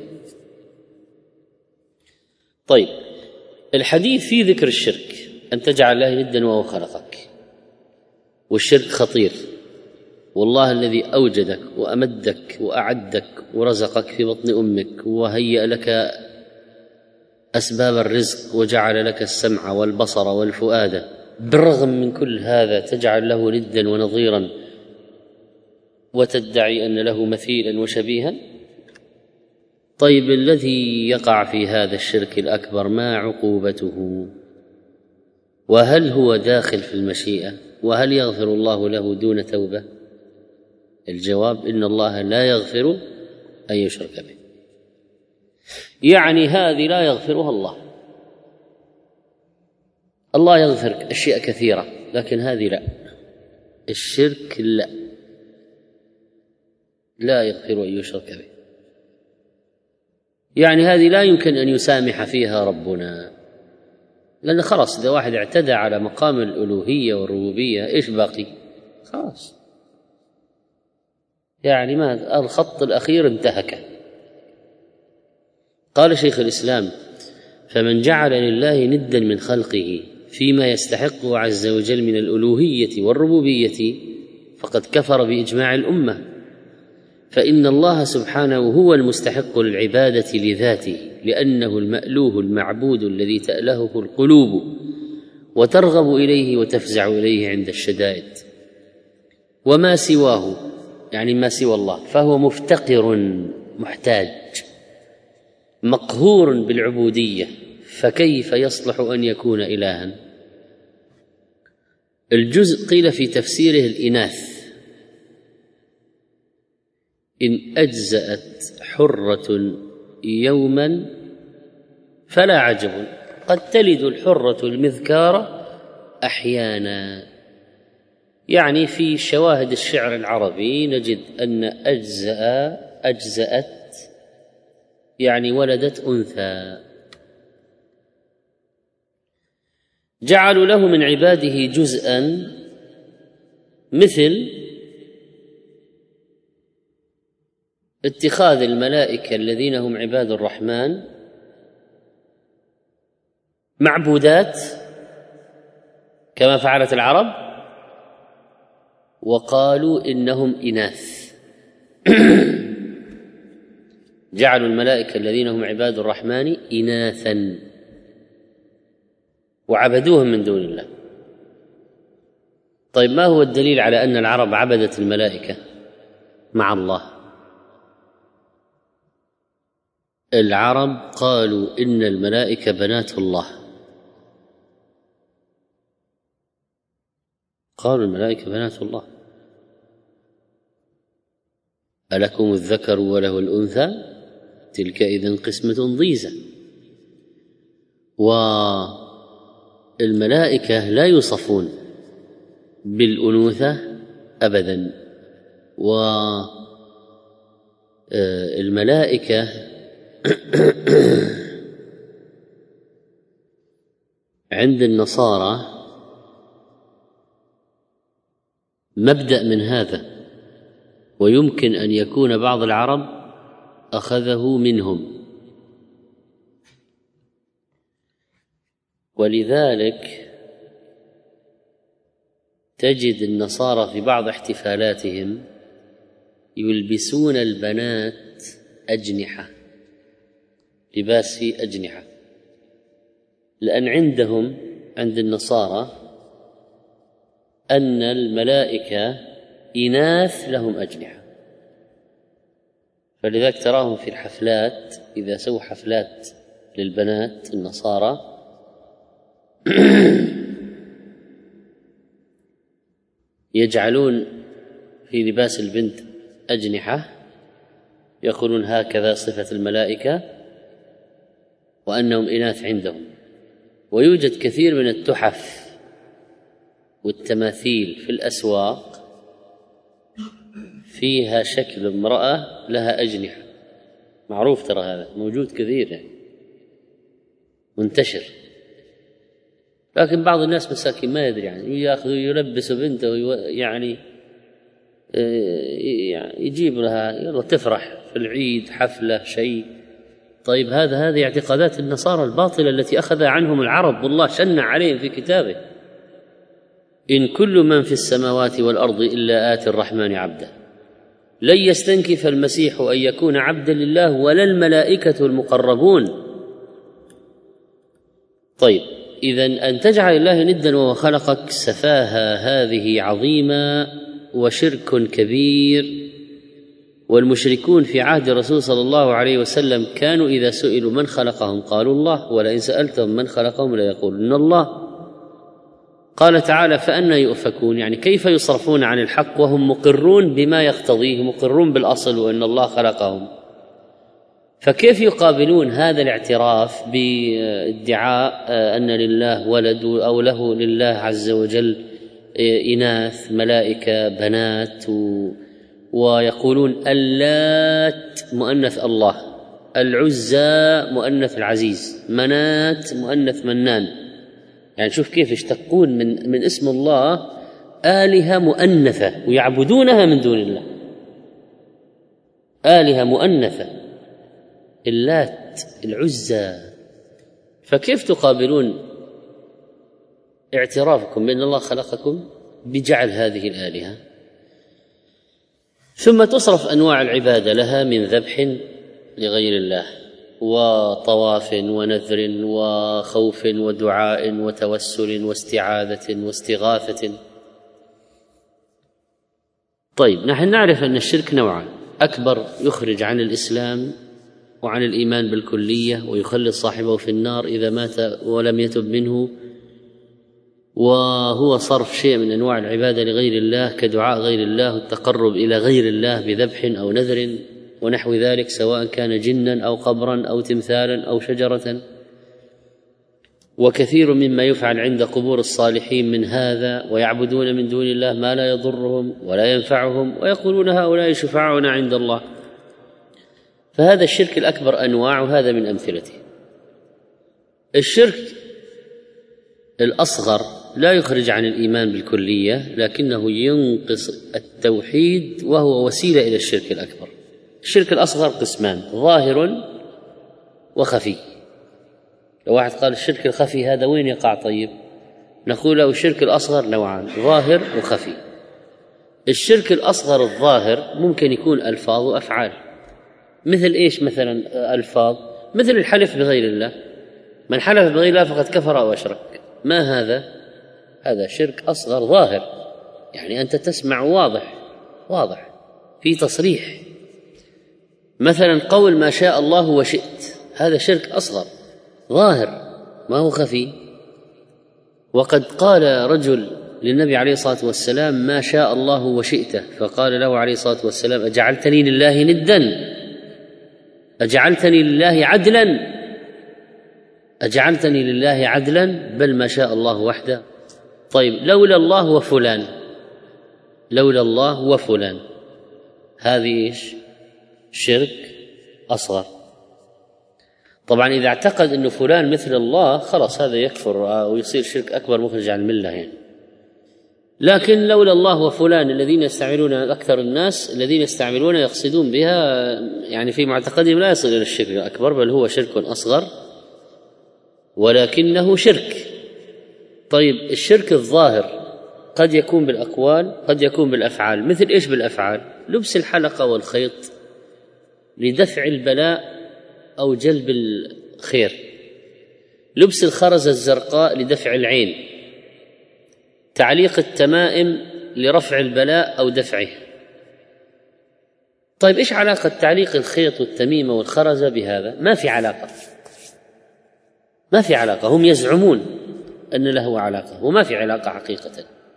طيب، الحديث في ذكر الشرك، أن تجعل الله ندا وهو خلقك، والشرك خطير، والله الذي أوجدك وأمدك وأعدك ورزقك في بطن أمك وهيأ لك أسباب الرزق وجعل لك السمع والبصر والفؤاد بالرغم من كل هذا تجعل له ندا ونظيرا وتدعي أن له مثيلا وشبيها؟ طيب الذي يقع في هذا الشرك الأكبر ما عقوبته؟ وهل هو داخل في المشيئة؟ وهل يغفر الله له دون توبة؟ الجواب: إن الله لا يغفر أن يشرك به. يعني هذه لا يغفرها الله. الله يغفر أشياء كثيرة لكن هذه لا. الشرك لا يغفر أن يشرك به. يعني هذه لا يمكن أن يسامح فيها ربنا، لأن خلاص إذا واحد اعتدى على مقام الألوهية والربوبية إيش باقي؟ خلاص يعني ما الخط الأخير انتهك. قال شيخ الإسلام: فمن جعل لله ندا من خلقه فيما يستحقه عز وجل من الألوهية والربوبية فقد كفر بإجماع الأمة، فإن الله سبحانه هو المستحق للعبادة لذاته، لأنه المألوه المعبود الذي تألهه القلوب وترغب إليه وتفزع إليه عند الشدائد. وما سواه يعني ما سوى الله فهو مفتقر محتاج مقهور بالعبودية، فكيف يصلح أن يكون إلها؟ الجزء قيل في تفسيره الإناث: إن أجزأت حرة يوما فلا عجب، قد تلد الحرة المذكار أحيانا. يعني في شواهد الشعر العربي نجد أن أجزأت يعني ولدت أنثى. جعلوا له من عباده جزءا مثل اتخاذ الملائكة الذين هم عباد الرحمن معبودات كما فعلت العرب، وقالوا إنهم إناث. جعلوا الملائكة الذين هم عباد الرحمن إناثا وعبدوهم من دون الله. طيب ما هو الدليل على أن العرب عبدت الملائكة مع الله؟ العرب قالوا إن الملائكة بنات الله، قالوا الملائكة بنات الله. ألكم الذكر وله الأنثى تلك إذن قسمة ضيزى. والملائكة لا يوصفون بالأنوثة أبدا، والملائكة عند النصارى مبدأ من هذا، ويمكن أن يكون بعض العرب أخذه منهم. ولذلك تجد النصارى في بعض احتفالاتهم يلبسون البنات أجنحة، لباس فيه أجنحة، لأن عندهم عند النصارى أن الملائكة إناث لهم أجنحة، فلذلك تراهم في الحفلات إذا سووا حفلات للبنات النصارى يجعلون في لباس البنت أجنحة، يقولون هكذا صفة الملائكة وأنهم إناث عندهم. ويوجد كثير من التحف والتماثيل في الأسواق فيها شكل امرأة لها أجنحة، معروف ترى هذا موجود كثير يعني منتشر، لكن بعض الناس مساكين ما يدري يعني ياخذ يلبس بنته يعني يجيب لها يلا تفرح في العيد حفلة شيء. طيب هذه اعتقادات النصارى الباطلة التي أخذ عنهم العرب، والله شنع عليهم في كتابه: إن كل من في السماوات والأرض إلا آتي الرحمن عبدا. لن يستنكف المسيح أن يكون عبدا لله ولا الملائكة المقربون. طيب إذن أن تجعل الله ندا وهو خلقك سفاهة هذه عظيمة وشرك كبير. والمشركون في عهد الرسول صلى الله عليه وسلم كانوا إذا سئلوا من خلقهم قالوا الله، ولئن سألتهم من خلقهم ليقولون الله. قال تعالى: فأنى يؤفكون، يعني كيف يصرفون عن الحق وهم مقرون بما يقتضيه، مقرون بالأصل وأن الله خلقهم. فكيف يقابلون هذا الاعتراف بادعاء أن لله ولد أو له لله عز وجل إناث ملائكة بنات، ويقولون اللات مؤنث الله، العزى مؤنث العزيز، منات مؤنث منان. يعني شوف كيف يشتقون من اسم الله آلهة مؤنثة ويعبدونها من دون الله، آلهة مؤنثة، اللات العزى. فكيف تقابلون اعترافكم بأن الله خلقكم بجعل هذه الآلهة؟ ثم تصرف أنواع العبادة لها من ذبح لغير الله وطواف ونذر وخوف ودعاء وتوسل واستعاذة واستغاثة. طيب، نحن نعرف أن الشرك نوعان: أكبر يخرج عن الإسلام وعن الإيمان بالكلية ويخلد صاحبه في النار إذا مات ولم يتب منه، وهو صرف شيء من أنواع العبادة لغير الله كدعاء غير الله والتقرب إلى غير الله بذبح أو نذر ونحو ذلك، سواء كان جنا أو قبرا أو تمثالا أو شجرة. وكثير مما يفعل عند قبور الصالحين من هذا، ويعبدون من دون الله ما لا يضرهم ولا ينفعهم ويقولون هؤلاء شفعاؤنا عند الله. فهذا الشرك الأكبر أنواع، وهذا من أمثلته. الشرك الأصغر لا يخرج عن الإيمان بالكلية، لكنه ينقص التوحيد وهو وسيلة إلى الشرك الأكبر. الشرك الأصغر قسمان: ظاهر وخفي. لو واحد قال الشرك الخفي هذا وين يقع؟ طيب، نقول له الشرك الأصغر نوعان: ظاهر وخفي. الشرك الأصغر الظاهر ممكن يكون ألفاظ وأفعال. مثل إيش مثلا ألفاظ؟ مثل الحلف بغير الله، من حلف بغير الله فقد كفر أو أشرك. ما هذا؟ هذا شرك أصغر ظاهر، يعني أنت تسمع واضح في تصريح. مثلا قول ما شاء الله وشئت، هذا شرك أصغر ظاهر ما هو خفي. وقد قال رجل للنبي عليه الصلاة والسلام: ما شاء الله وشئته، فقال له عليه الصلاة والسلام: أجعلتني لله ندا؟ أجعلتني لله عدلا؟ أجعلتني لله عدلا؟ بل ما شاء الله وحده. طيب، لولا الله وفلان، لولا الله وفلان، هذه إيش؟ شرك أصغر. طبعا إذا اعتقد أنه فلان مثل الله خلاص هذا يكفر ويصير شرك أكبر مخرج عن الملة يعني. لكن لولا الله وفلان الذين يستعملون أكثر الناس الذين يستعملون يقصدون بها يعني في معتقدهم لا يصل إلى الشرك الأكبر، بل هو شرك أصغر ولكنه شرك. طيب، الشرك الظاهر قد يكون بالأقوال قد يكون بالأفعال. مثل إيش بالأفعال؟ لبس الحلقة والخيط لدفع البلاء أو جلب الخير، لبس الخرزة الزرقاء لدفع العين، تعليق التمائم لرفع البلاء أو دفعه. طيب، إيش علاقة تعليق الخيط والتميمة والخرزة بهذا؟ ما في علاقة، ما في علاقة. هم يزعمون أن له علاقة وما في علاقة حقيقة.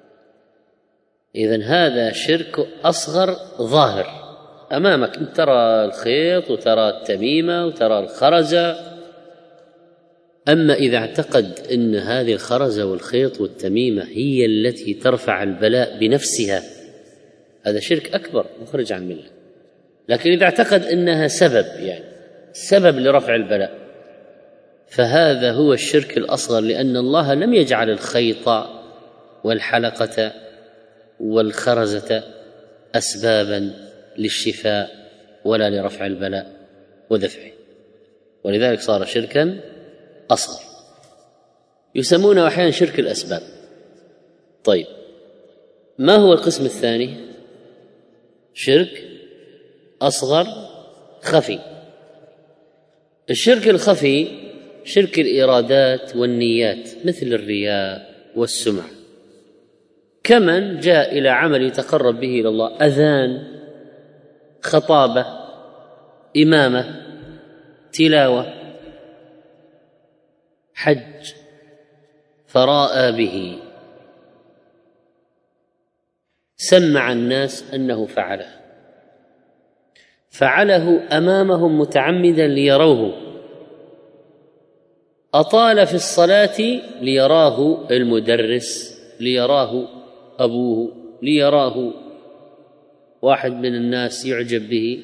إذن هذا شرك أصغر ظاهر أمامك، ترى الخيط وترى التميمة وترى الخرزة. أما إذا اعتقد أن هذه الخرزة والخيط والتميمة هي التي ترفع البلاء بنفسها، هذا شرك أكبر مخرج عن الملة. لكن إذا اعتقد أنها سبب، يعني سبب لرفع البلاء، فهذا هو الشرك الأصغر، لأن الله لم يجعل الخيط والحلقة والخرزة أسبابا للشفاء ولا لرفع البلاء ودفعه، ولذلك صار شركا أصغر. يسمونه أحيانا شرك الأسباب. طيب، ما هو القسم الثاني؟ شرك أصغر خفي. الشرك الخفي شرك الإرادات والنيات مثل الرياء والسمعة، كمن جاء إلى عمل يتقرب به إلى الله، أذان، خطابة، إمامة، تلاوة، حج، فراء به، سمع الناس أنه فعله أمامهم متعمدا ليروه، أطال في الصلاة ليراه المدرس، ليراه أبوه، ليراه واحد من الناس يعجب به.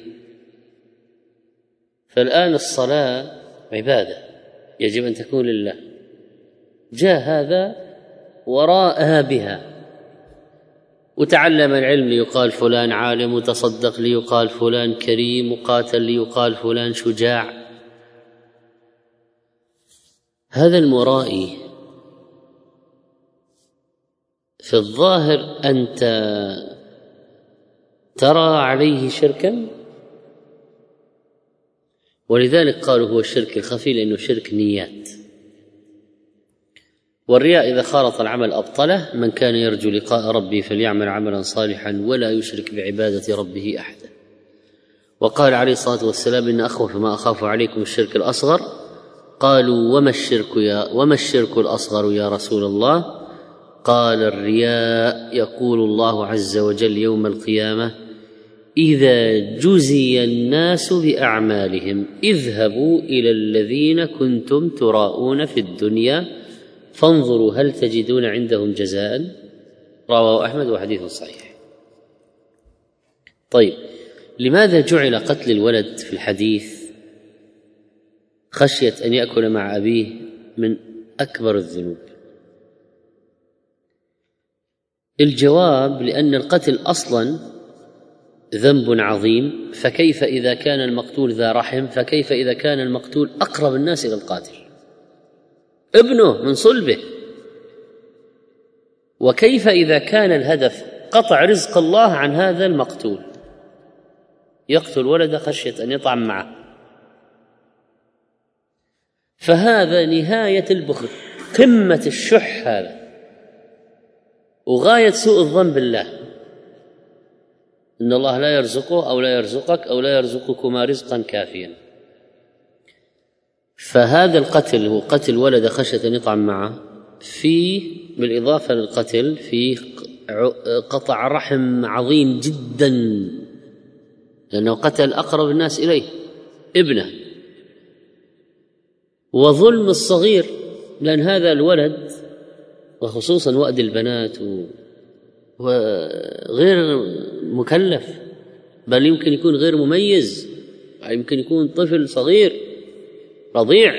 فالآن الصلاة عبادة يجب أن تكون لله، جاء هذا وراءها بها، وتعلم العلم ليقال فلان عالم، وتصدق ليقال فلان كريم، وقاتل ليقال فلان شجاع. هذا المرائي في الظاهر أنت ترى عليه شركا، ولذلك قالوا هو الشرك الخفي لأنه شرك نيات. والرياء إذا خالط العمل أبطله. من كان يرجو لقاء ربه فليعمل عملا صالحا ولا يشرك بعبادة ربه أحدا. وقال عليه الصلاة والسلام: إن أخوف ما أخاف عليكم الشرك الأصغر. قالوا: وما الشرك الأصغر يا رسول الله؟ قال: الرياء. يقول الله عز وجل يوم القيامة: إذا جزي الناس بأعمالهم اذهبوا إلى الذين كنتم تراءون في الدنيا فانظروا هل تجدون عندهم جزاء. رواه أحمد وحديث صحيح. طيب، لماذا جعل قتل الولد في الحديث خشية أن يأكل مع أبيه من أكبر الذنوب؟ الجواب: لأن القتل أصلا ذنب عظيم، فكيف إذا كان المقتول ذا رحم؟ فكيف إذا كان المقتول أقرب الناس إلى القاتل، ابنه من صلبه؟ وكيف إذا كان الهدف قطع رزق الله عن هذا المقتول؟ يقتل ولده خشية أن يطعم معه. فهذا نهاية البخل، قمة الشح هذا، وغاية سوء الظن بالله، إن الله لا يرزقه أو لا يرزقك أو لا يرزقكما رزقا كافيا. فهذا القتل هو قتل ولد خشية أن يطعم معه، فيه بالإضافة للقتل فيه قطع رحم عظيم جدا، لأنه قتل أقرب الناس إليه ابنه، وظلم الصغير، لأن هذا الولد وخصوصا وأد البنات وغير مكلف، بل يمكن يكون غير مميز، يمكن يكون طفل صغير رضيع،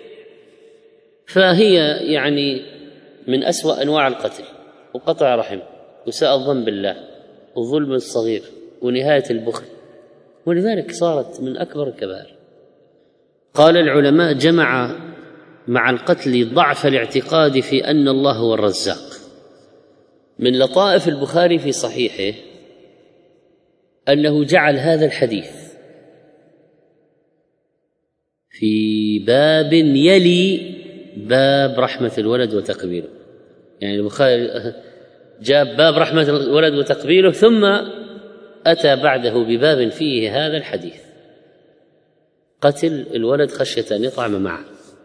فهي يعني من أسوأ أنواع القتل، وقطع رحم، وساء الظن بالله، وظلم الصغير، ونهاية البخل، ولذلك صارت من أكبر الكبائر. قال العلماء: جمع مع القتل ضعف الاعتقاد في أن الله هو الرزاق. من لطائف البخاري في صحيحه أنه جعل هذا الحديث في باب يلي باب رحمة الولد وتقبيله، يعني البخاري جاب باب رحمة الولد وتقبيله ثم أتى بعده بباب فيه هذا الحديث، قتل الولد خشية أن يطعم معه.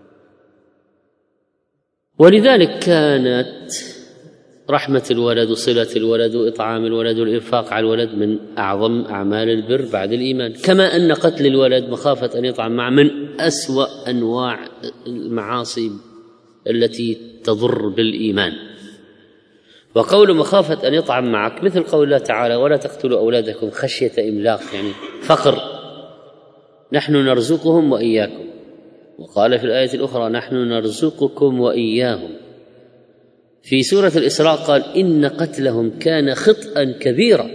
ولذلك كانت رحمة الولد وصلة الولد وإطعام الولد والإنفاق على الولد من أعظم أعمال البر بعد الإيمان، كما أن قتل الولد مخافة أن يطعم معه من أسوأ أنواع المعاصي التي تضر بالإيمان. وقول مخافة أن يطعم معك مثل قول الله تعالى: ولا تقتلوا أولادكم خشية إملاق، يعني فقر، نحن نرزقهم وإياكم. وقال في الآية الأخرى: نحن نرزقكم وإياهم. في سورة الإسراء قال: إن قتلهم كان خطأ كبيرا.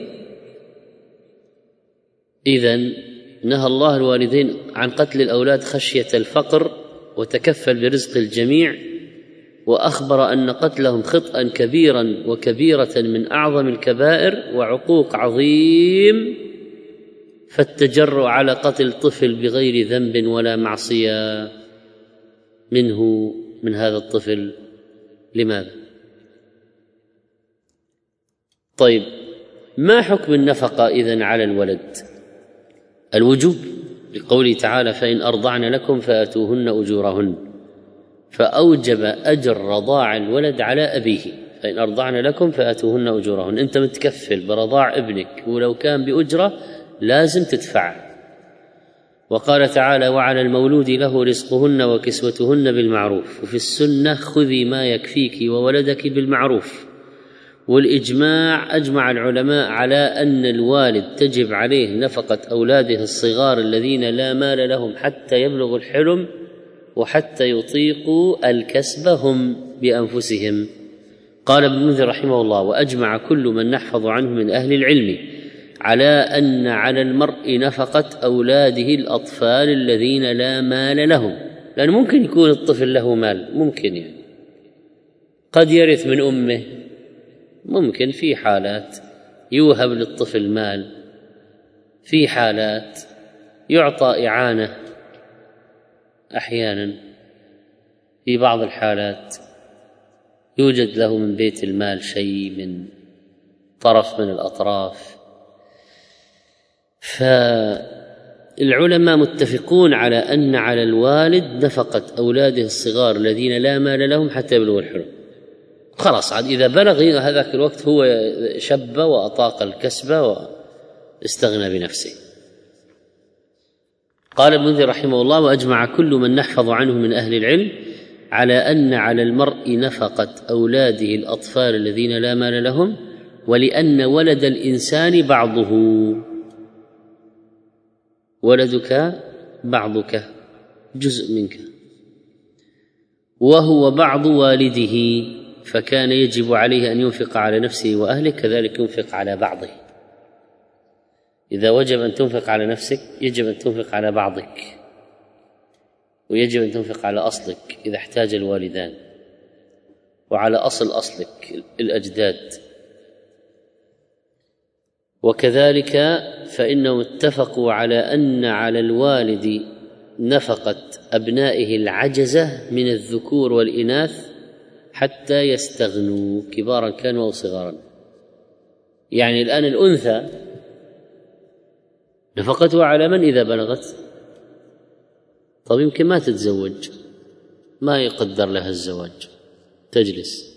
إذن نهى الله الوالدين عن قتل الأولاد خشية الفقر وتكفل برزق الجميع، وأخبر أن قتلهم خطأ كبيرا وكبيرة من أعظم الكبائر وعقوق عظيم، فالتجرؤ على قتل طفل بغير ذنب ولا معصية منه من هذا الطفل. لماذا؟ طيب، ما حكم النفقة إذن على الولد؟ الوجوب، لقوله تعالى: فإن أرضعن لكم فآتوهن أجورهن، فأوجب أجر رضاع الولد على أبيه. فإن أرضعن لكم فآتوهن أجورهن، أنت متكفل برضاع ابنك، ولو كان بأجرة لازم تدفع. وقال تعالى: وعلى المولود له رزقهن وكسوتهن بالمعروف، وفي السنة: خذي ما يكفيك وولدك بالمعروف. والإجماع، أجمع العلماء على أن الوالد تجب عليه نفقة أولاده الصغار الذين لا مال لهم حتى يبلغوا الحلم وحتى يطيقوا الكسب هم بأنفسهم. قال ابن المنذر رحمه الله: وأجمع كل من نحفظ عنه من أهل العلم على أن على المرء نفقة أولاده الأطفال الذين لا مال لهم، لأن ممكن يكون الطفل له مال، ممكن يعني قد يرث من أمه، ممكن في حالات يوهب للطفل مال، في حالات يعطى إعانة، أحيانا في بعض الحالات يوجد له من بيت المال شيء من طرف من الأطراف. فالعلماء متفقون على أن على الوالد نفقة أولاده الصغار الذين لا مال لهم حتى يبلغوا الحلم. خلاص، عاد إذا بلغ هذاك الوقت هو شب وأطاق الكسب واستغنى بنفسه. قال ابن المنذر رحمه الله: وأجمع كل من نحفظ عنه من أهل العلم على أن على المرء نفقة أولاده الأطفال الذين لا مال لهم، ولأن ولد الإنسان بعضه، ولدك بعضك جزء منك، وهو بعض والده، فكان يجب عليه أن ينفق على نفسه وأهله، كذلك ينفق على بعضه. إذا وجب أن تنفق على نفسك يجب أن تنفق على بعضك، ويجب أن تنفق على أصلك إذا احتاج الوالدان، وعلى أصلك الأجداد. وكذلك فإنهم اتفقوا على أن على الوالد نفقة أبنائه العجزة من الذكور والإناث حتى يستغنوا، كبارا كانوا أو صغارا. يعني الآن الأنثى نفقتها على من إذا بلغت؟ طب يمكن ما تتزوج، ما يقدر لها الزواج، تجلس،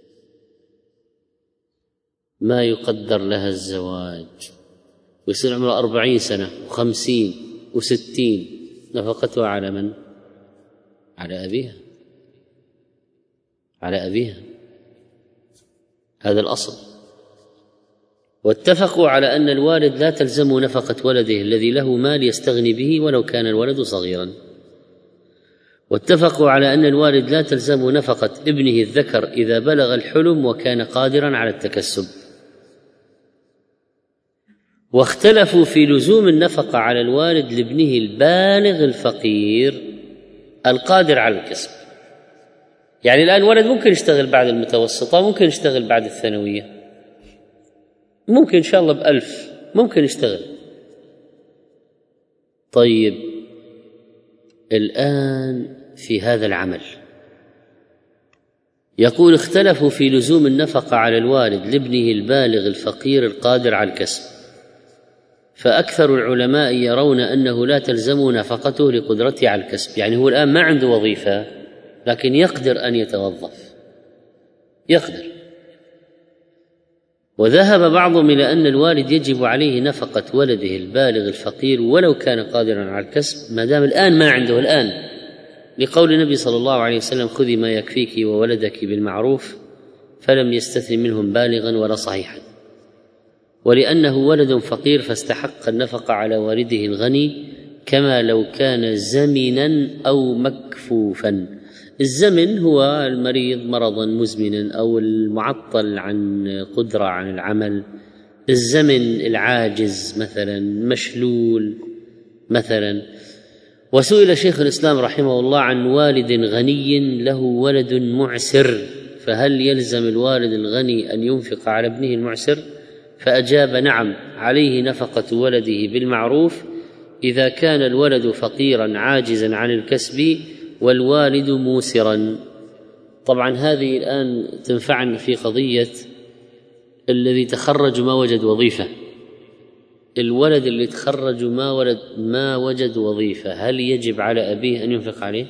ما يقدر لها الزواج، ويصير عمرها 40 سنة و50 و60، نفقتها على من؟ على أبيها، على أبيها. هذا الأصل. واتفقوا على أن الوالد لا تلزم نفقة ولده الذي له مال يستغني به ولو كان الولد صغيرا. واتفقوا على أن الوالد لا تلزم نفقة ابنه الذكر إذا بلغ الحلم وكان قادرا على التكسب. واختلفوا في لزوم النفقة على الوالد لابنه البالغ الفقير القادر على الكسب. يعني الآن الولد ممكن يشتغل بعد المتوسطة، ممكن يشتغل بعد الثانوية، ممكن إن شاء الله ب1000 ممكن يشتغل. طيب، الآن في هذا العمل يقول: اختلفوا في لزوم النفقة على الوالد لابنه البالغ الفقير القادر على الكسب، فأكثر العلماء يرون أنه لا تلزم نفقته لقدرته على الكسب. يعني هو الآن ما عنده وظيفة لكن يقدر أن يتوظف، يقدر. وذهب بعضهم إلى أن الوالد يجب عليه نفقة ولده البالغ الفقير ولو كان قادرا على الكسب، ما دام الآن ما عنده الآن، لقول النبي صلى الله عليه وسلم: خذي ما يكفيك وولدك بالمعروف، فلم يستثن منهم بالغا ولا صحيحا. ولأنه ولد فقير فاستحق النفقة على والده الغني كما لو كان زمنا أو مكفوفا. الزمن هو المريض مرضا مزمنا أو المعطل عن قدرة عن العمل، الزمن العاجز مثلا، مشلول مثلا. وسئل شيخ الإسلام رحمه الله عن والد غني له ولد معسر، فهل يلزم الوالد الغني أن ينفق على ابنه المعسر؟ فأجاب: نعم، عليه نفقة ولده بالمعروف إذا كان الولد فقيرا عاجزا عن الكسب والوالد موسرا. طبعا هذه الآن تنفعنا في قضية الذي تخرج ما وجد وظيفة. الولد اللي تخرج ما وجد وظيفة، هل يجب على أبيه أن ينفق عليه؟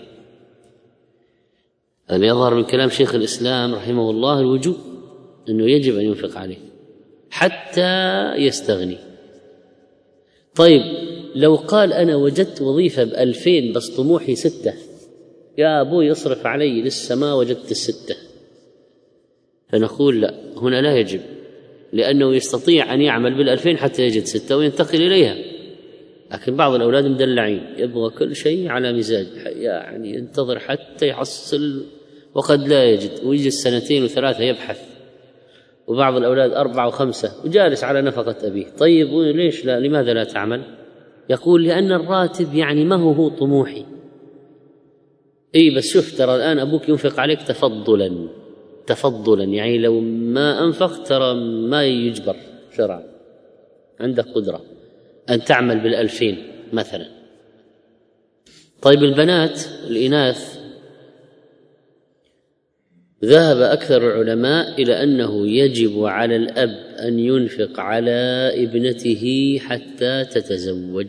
أن يظهر من كلام شيخ الإسلام رحمه الله الوجوب، أنه يجب أن ينفق عليه حتى يستغني. طيب لو قال أنا وجدت وظيفة ب2000 بس طموحي 6، يا أبوي يصرف علي لسه ما وجدت 6، فنقول لا، هنا لا يجب، لأنه يستطيع أن يعمل بال2000 حتى يجد 6 وينتقل إليها. لكن بعض الأولاد مدلعين، يبغى كل شيء على مزاج، يعني ينتظر حتى يحصل وقد لا يجد، ويجي 2 و3 يبحث. وبعض الأولاد 4 و5 وجالس على نفقة أبيه. طيب ليش لا؟ لماذا لا تعمل؟ يقول لأن الراتب يعني ما هو طموحي. بس شوف، ترى الآن أبوك ينفق عليك تفضلا، يعني لو ما أنفق ترى ما يجبر شرعا، عندك قدرة أن تعمل بال2000 مثلا. طيب البنات الإناث، ذهب أكثر العلماء إلى أنه يجب على الأب أن ينفق على ابنته حتى تتزوج.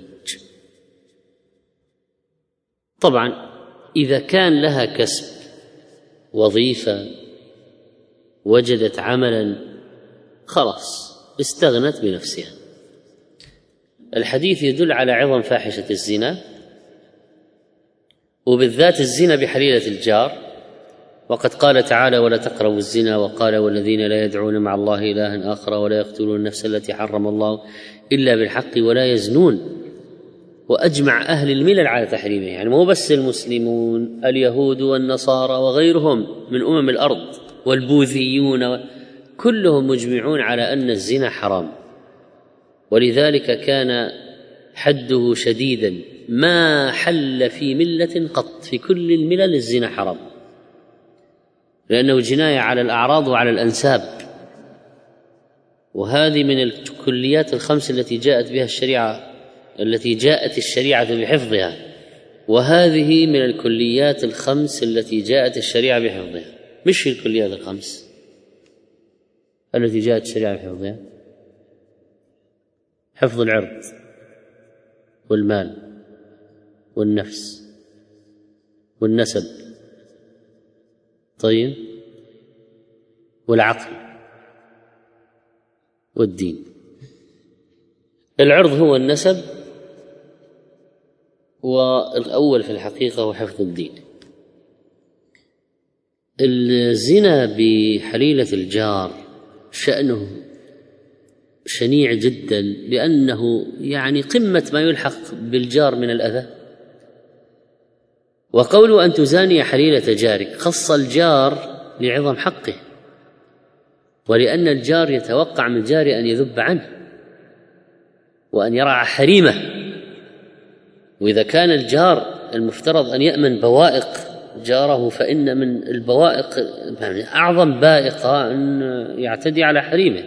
طبعا إذا كان لها كسب، وظيفة، وجدت عملا، خلاص استغنت بنفسها. الحديث يدل على عظم فاحشة الزنا، وبالذات الزنا بحليلة الجار. وقد قال تعالى: ولا تقربوا الزنا، وقال: والذين لا يدعون مع الله إلها آخر ولا يقتلون النفس التي حرم الله إلا بالحق ولا يزنون. وأجمع أهل الملل على تحريمه، يعني مو بس المسلمون، اليهود والنصارى وغيرهم من أمم الأرض والبوذيون، كلهم مجمعون على أن الزنا حرام. ولذلك كان حده شديدا، ما حل في ملة قط، في كل الملل الزنا حرام، لأنه جناية على الأعراض وعلى الأنساب. وهذه من الكليات الخمس التي جاءت الشريعة بحفظها، وهذه من الكليات الخمس التي جاءت الشريعة بحفظها. مش الكليات الخمس التي جاءت الشريعة بحفظها: حفظ العرض والمال والنفس والنسب، طيب، والعقل والدين. العرض هو النسب، والأول في الحقيقة هو حفظ الدين. الزنا بحليلة الجار شأنه شنيع جدا، لأنه يعني قمة ما يلحق بالجار من الأذى. وقوله أن تزاني حليلة جارك خص الجار لعظم حقه، ولأن الجار يتوقع من جاره أن يذب عنه وأن يرعى حريمه. وإذا كان الجار المفترض أن يأمن بوائق جاره، فإن من البوائق أعظم بائقة أن يعتدي على حريمه.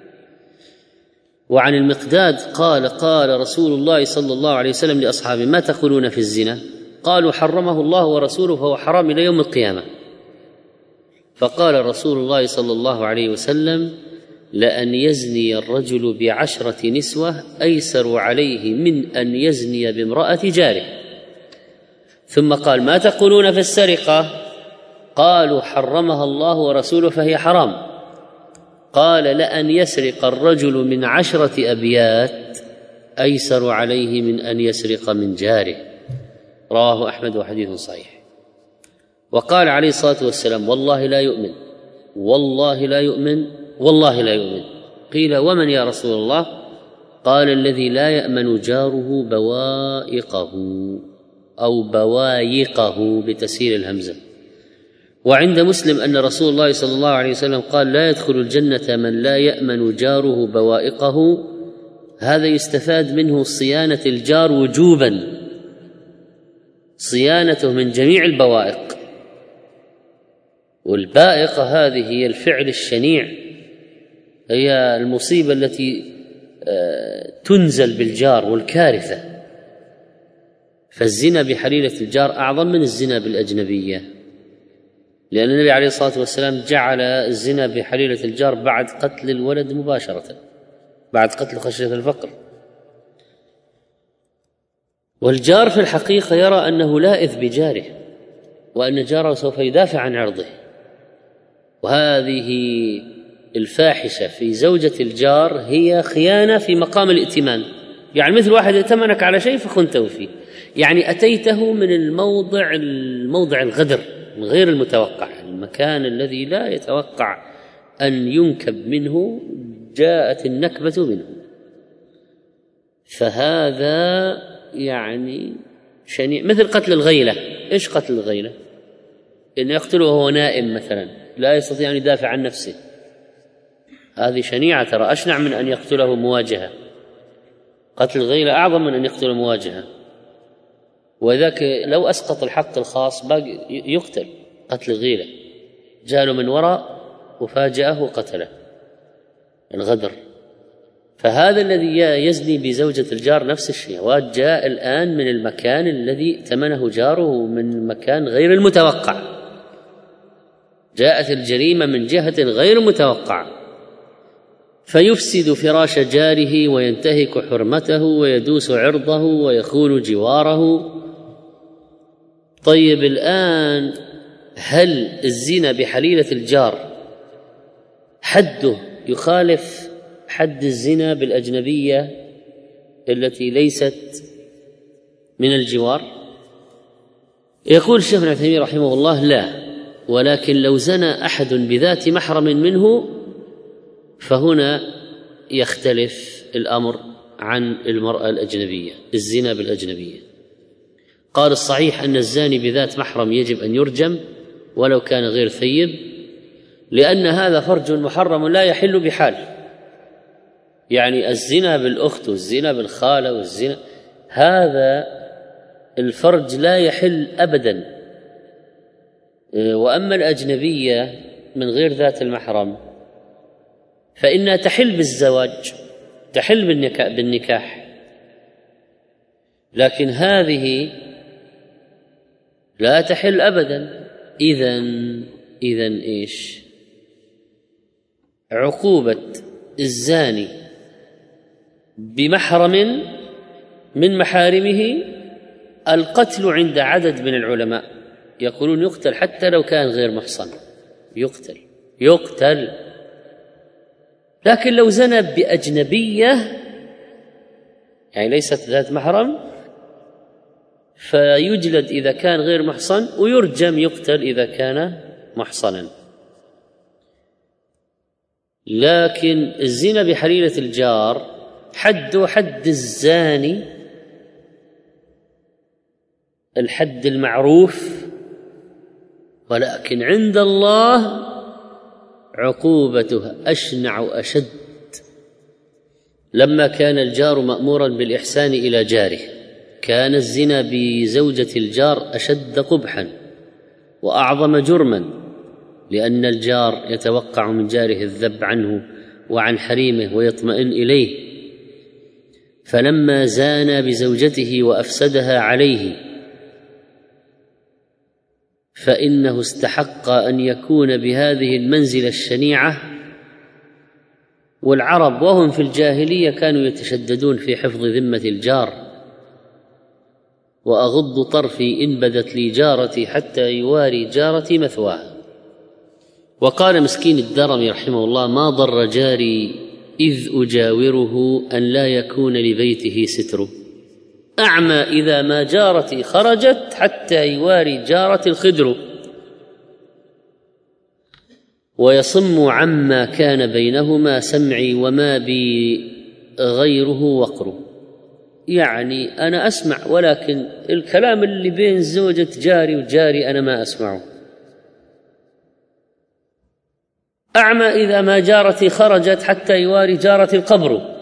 وعن المقداد قال رسول الله صلى الله عليه وسلم لأصحابه: ما تقولون في الزنا؟ قالوا: حرمه الله ورسوله فهو حرام إلى يوم القيامة. فقال رسول الله صلى الله عليه وسلم: لأن يزني الرجل ب10 نسوة أيسر عليه من أن يزني بامرأة جاره. ثم قال: ما تقولون في السرقة؟ قالوا: حرمها الله ورسوله فهي حرام. قال: لأن يسرق الرجل من 10 أبيات أيسر عليه من أن يسرق من جاره. رواه أحمد وحديث صحيح. وقال عليه الصلاة والسلام: والله لا يؤمن، والله لا يؤمن، والله لا يؤمن. قيل: ومن يا رسول الله؟ قال: الذي لا يأمن جاره بوائقه، أو بوايقه بتسهيل الهمزة. وعند مسلم أن رسول الله صلى الله عليه وسلم قال: لا يدخل الجنة من لا يأمن جاره بوائقه. هذا يستفاد منه صيانة الجار وجوبا، صيانته من جميع البوائق. والبائقة هذه هي الفعل الشنيع، هي المصيبة التي تنزل بالجار والكارثة. فالزنا بحليلة الجار أعظم من الزنا بالأجنبية، لأن النبي عليه الصلاة والسلام جعل الزنا بحليلة الجار بعد قتل الولد مباشرة، بعد قتل خشية الفقر. والجار في الحقيقة يرى أنه لائذ بجاره، وأن جاره سوف يدافع عن عرضه، وهذه الفاحشة في زوجة الجار هي خيانة في مقام الائتمان. يعني مثل واحد ائتمنك على شيء فخنته فيه، يعني أتيته من الموضع الغدر غير المتوقع، المكان الذي لا يتوقع أن ينكب منه، جاءت النكبة منه. فهذا يعني شنيع، مثل قتل الغيلة. إيش قتل الغيلة؟ إن يقتله وهو نائم مثلا، لا يستطيع أن يدافع عن نفسه، هذه شنيعة ترى، أشنع من أن يقتله مواجهة. قتل الغيلة أعظم من أن يقتل مواجهة، وذاك لو أسقط الحق الخاص باقي يقتل. قتل الغيلة جاء من وراء وفاجأه وقتله، الغدر. فهذا الذي يزني بزوجة الجار نفس الشيء، وجاء الآن من المكان الذي ائتمنه جاره، من مكان غير المتوقع، جاءت الجريمة من جهة غير متوقعة، فيفسد فراش جاره وينتهك حرمته ويدوس عرضه ويخون جواره. طيب الآن هل الزنا بحليلة الجار حده يخالف حد الزنا بالأجنبية التي ليست من الجوار؟ يقول الشيخ ابن عثيمين رحمه الله: لا، ولكن لو زنى أحد بذات محرم منه فهنا يختلف الأمر عن المرأة الأجنبية، الزنا بالأجنبية. قال: الصحيح أن الزاني بذات محرم يجب أن يرجم ولو كان غير ثيب، لأن هذا فرج محرم لا يحل بحال. يعني الزنا بالأخت والزنا بالخالة والزنا، هذا الفرج لا يحل أبدا. وأما الأجنبية من غير ذات المحرم فإنها تحل بالزواج، تحل بالنكاح، لكن هذه لا تحل أبدا. إذن إيش عقوبة الزاني بمحرم من محارمه؟ القتل عند عدد من العلماء، يقولون يقتل حتى لو كان غير محصن، يقتل. لكن لو زنى بأجنبية يعني ليست ذات محرم فيجلد إذا كان غير محصن، ويرجم، يقتل إذا كان محصنا. لكن الزنا بحليلة الجار حد حد الزاني، الحد المعروف، ولكن عند الله عقوبته أشنع وأشد. لما كان الجار مأمورا بالإحسان إلى جاره كان الزنا بزوجة الجار أشد قبحا وأعظم جرما، لأن الجار يتوقع من جاره الذب عنه وعن حريمه ويطمئن إليه، فلما زانى بزوجته وأفسدها عليه فإنه استحق أن يكون بهذه المنزلة الشنيعة. والعرب وهم في الجاهلية كانوا يتشددون في حفظ ذمة الجار: وأغض طرفي إن بدت لي جارتي حتى يواري جارتي مثواها. وقال مسكين الدرمي رحمه الله: ما ضر جاري إذ أجاوره أن لا يكون لبيته ستر، أعمى إذا ما جارتي خرجت حتى يواري جارتي الخدر، ويصم عما كان بينهما سمعي وما بي غيره وقر. يعني أنا أسمع، ولكن الكلام اللي بين زوجة جاري وجاري أنا ما أسمعه. أعمى إذا ما جارتي خرجت حتى يواري جارتي القبر،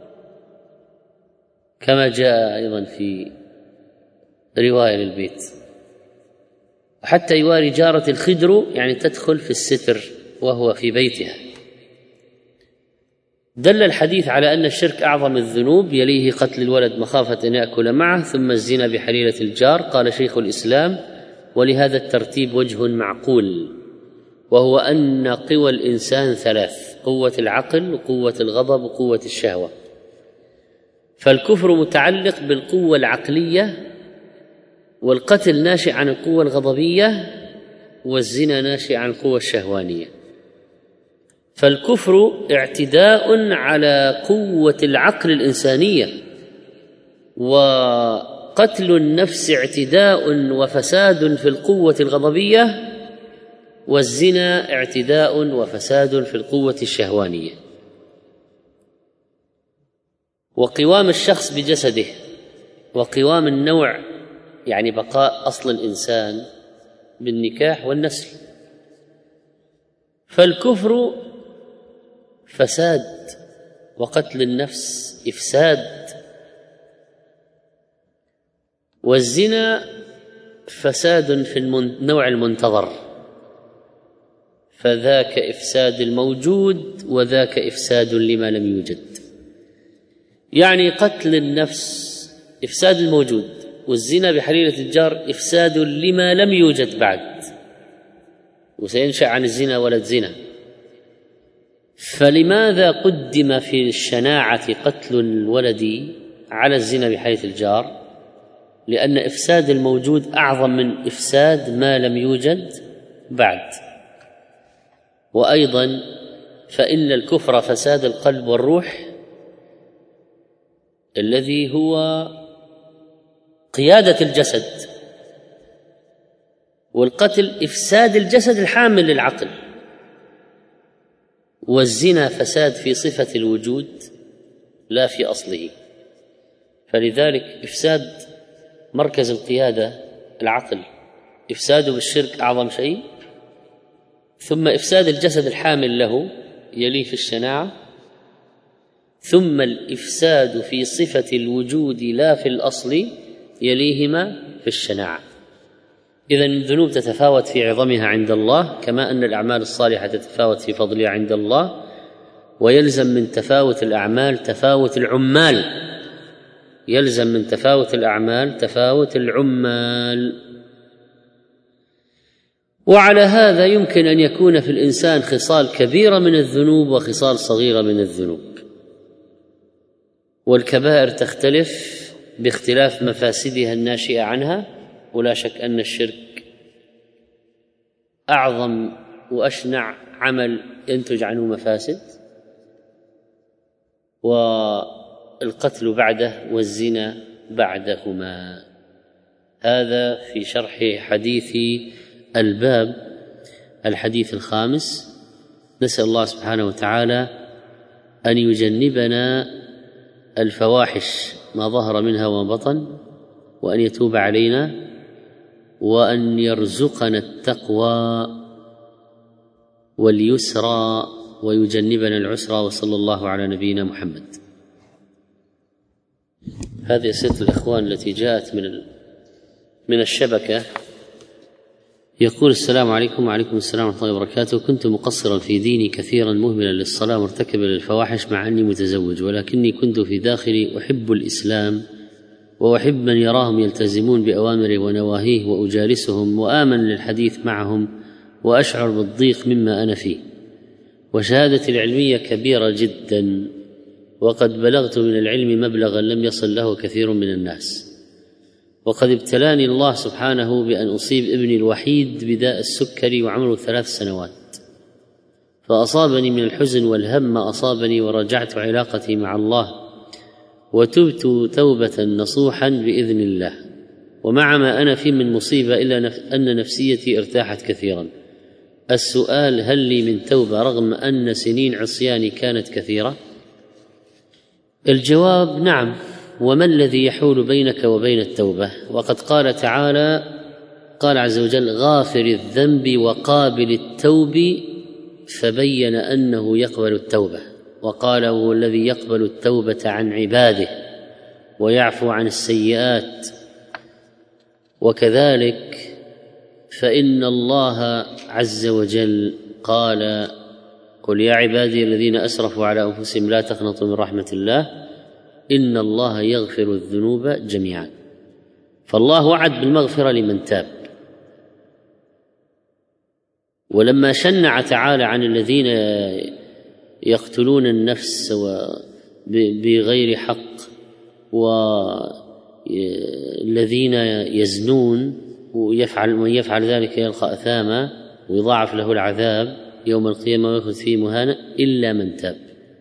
كما جاء أيضا في رواية للبيت. وحتى يواري جارتي الخدر يعني تدخل في الستر وهو في بيتها. دل الحديث على أن الشرك أعظم الذنوب، يليه قتل الولد مخافة أن يأكل معه، ثم الزنا بحليلة الجار. قال شيخ الإسلام: ولهذا الترتيب وجه معقول، وهو أن قوى الإنسان ثلاث: قوة العقل وقوة الغضب وقوة الشهوة. فالكفر متعلق بالقوة العقلية، والقتل ناشئ عن القوة الغضبية، والزنا ناشئ عن القوة الشهوانية. فالكفر اعتداء على قوة العقل الإنسانية، وقتل النفس اعتداء وفساد في القوة الغضبية، والزنا اعتداء وفساد في القوة الشهوانية. وقوام الشخص بجسده وقوام النوع، يعني بقاء أصل الإنسان، بالنكاح والنسل. فالكفر فساد، وقتل النفس إفساد، والزنا فساد في النوع المنتظر، فذاك إفساد الموجود وذاك إفساد لما لم يوجد. يعني قتل النفس إفساد الموجود، والزنا بحليلة الجار إفساد لما لم يوجد بعد، وسينشأ عن الزنا ولد زنا. فلماذا قدم في الشناعة قتل الولد على الزنا بحليلة الجار؟ لأن إفساد الموجود أعظم من إفساد ما لم يوجد بعد. وأيضا فإن الكفر فساد القلب والروح، الذي هو قيادة الجسد، والقتل إفساد الجسد الحامل للعقل، والزنا فساد في صفة الوجود لا في أصله. فلذلك إفساد مركز القيادة العقل إفساده بالشرك أعظم شيء، ثم إفساد الجسد الحامل له يليه في الشناعة، ثم الإفساد في صفة الوجود لا في الأصل يليهما في الشناعة. إذن الذنوب تتفاوت في عظمها عند الله، كما أن الأعمال الصالحة تتفاوت في فضلها عند الله، ويلزم من تفاوت الأعمال تفاوت العمال، يلزم من تفاوت الأعمال تفاوت العمال. وعلى هذا يمكن أن يكون في الإنسان خصال كبيرة من الذنوب وخصال صغيرة من الذنوب، والكبائر تختلف باختلاف مفاسدها الناشئة عنها، ولا شك أن الشرك أعظم وأشنع عمل ينتج عنه مفاسد، والقتل بعده والزنا بعدهما. هذا في شرح حديث الباب، الحديث الخامس. نسأل الله سبحانه وتعالى أن يجنبنا الفواحش ما ظهر منها وما بطن، وأن يتوب علينا، وأن يرزقنا التقوى واليسرى ويجنبنا العسرى. وصلى الله على نبينا محمد. هذه أسئلة الإخوان التي جاءت من الشبكة. يقول: السلام عليكم. وعليكم السلام ورحمة الله وبركاته. كنت مقصرا في ديني كثيرا، مهملا للصلاة، مرتكبا للفواحش، مع أني متزوج، ولكني كنت في داخلي أحب الإسلام وأحب من يراهم يلتزمون بأوامره ونواهيه، وأجالسهم وآمن للحديث معهم، وأشعر بالضيق مما أنا فيه، وشهادتي العلمية كبيرة جدا، وقد بلغت من العلم مبلغا لم يصل له كثير من الناس، وقد ابتلاني الله سبحانه بأن أصيب ابني الوحيد بداء السكري وعمره 3 سنوات، فأصابني من الحزن والهم ما أصابني، ورجعت علاقتي مع الله وتبت توبة نصوحا بإذن الله، ومع ما أنا فيه من مصيبة إلا أن نفسيتي ارتاحت كثيرا. السؤال: هل لي من توبة رغم أن سنين عصياني كانت كثيرة؟ الجواب: نعم. وما الذي يحول بينك وبين التوبة؟ وقد قال تعالى، قال عز وجل: غافر الذنب وقابل التوب، فبين أنه يقبل التوبة، وقال: هو الذي يقبل التوبة عن عباده ويعفو عن السيئات. وكذلك فإن الله عز وجل قال: قل يا عبادي الذين أسرفوا على أنفسهم لا تقنطوا من رحمة الله إن الله يغفر الذنوب جميعا. فالله وعد بالمغفرة لمن تاب. ولما شنع تعالى عن الذين يقتلون النفس بغير حق والذين يزنون ومن يفعل ذلك يلقى أثاما ويضاعف له العذاب يوم القيامة ويأخذ فيه مهانا إلا من تاب.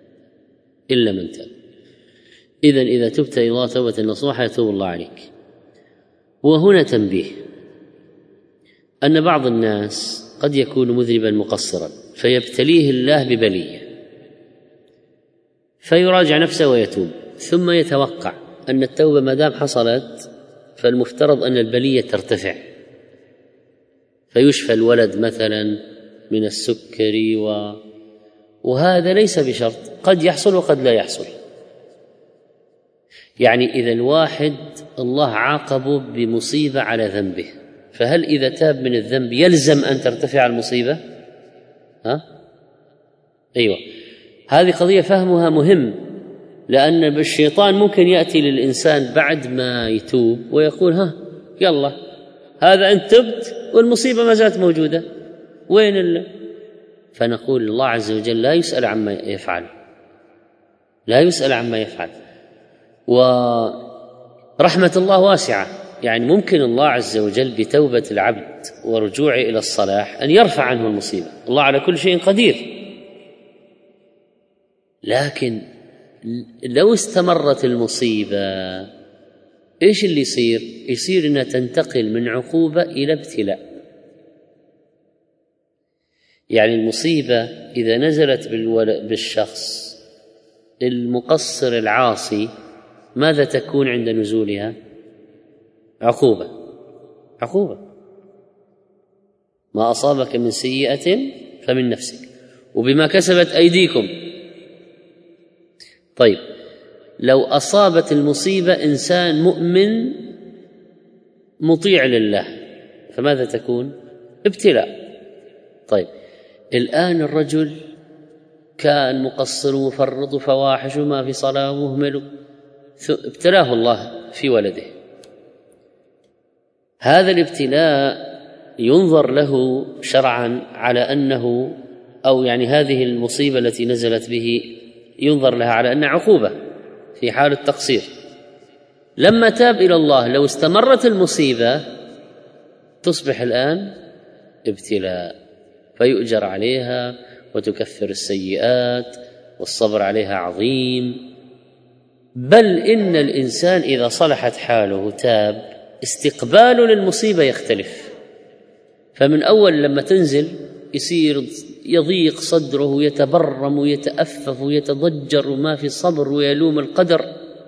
إذن إذا تبت إلى الله توبة نصوحة يتوب الله عليك. وهنا تنبيه أن بعض الناس قد يكون مذنبا مقصرا فيبتليه الله ببلية فيراجع نفسه ويتوب، ثم يتوقع أن التوبة ما دام حصلت فالمفترض أن البلية ترتفع فيشفى الولد مثلا من السكري وهذا ليس بشرط، قد يحصل وقد لا يحصل. يعني إذا الواحد الله عاقبه بمصيبة على ذنبه، فهل إذا تاب من الذنب يلزم أن ترتفع المصيبة؟ أيوة، هذه قضية فهمها مهم، لأن الشيطان ممكن يأتي للإنسان بعد ما يتوب ويقول يلا هذا أنت تبت والمصيبة ما زالت موجودة، وين فنقول الله عز وجل لا يسأل عما يفعل، ورحمة الله واسعة. يعني ممكن الله عز وجل بتوبة العبد ورجوعه إلى الصلاح أن يرفع عنه المصيبة، الله على كل شيء قدير. لكن لو استمرت المصيبة إيش اللي يصير أنها تنتقل من عقوبة إلى ابتلاء. يعني المصيبة إذا نزلت بالشخص المقصر العاصي ماذا تكون عند نزولها؟ عقوبة. ما أصابك من سيئة فمن نفسك وبما كسبت أيديكم. طيب لو أصابت المصيبة إنسان مؤمن مطيع لله فماذا تكون؟ ابتلاء. طيب الآن الرجل كان مقصر ومفرط وفواحش وما في صلاة ومهمل، ابتلاه الله في ولده. هذا الابتلاء ينظر له شرعا على أنه يعني هذه المصيبة التي نزلت به ينظر لها على أنها عقوبة في حال التقصير. لما تاب إلى الله لو استمرت المصيبة تصبح الآن ابتلاء فيؤجر عليها وتكفر السيئات والصبر عليها عظيم. بل إن الإنسان إذا صلحت حاله تاب استقباله للمصيبة يختلف. فمن أول لما تنزل يصير يضيق صدره ويتبرم ويتأفف ويتضجر وما في صبر ويلوم القدر.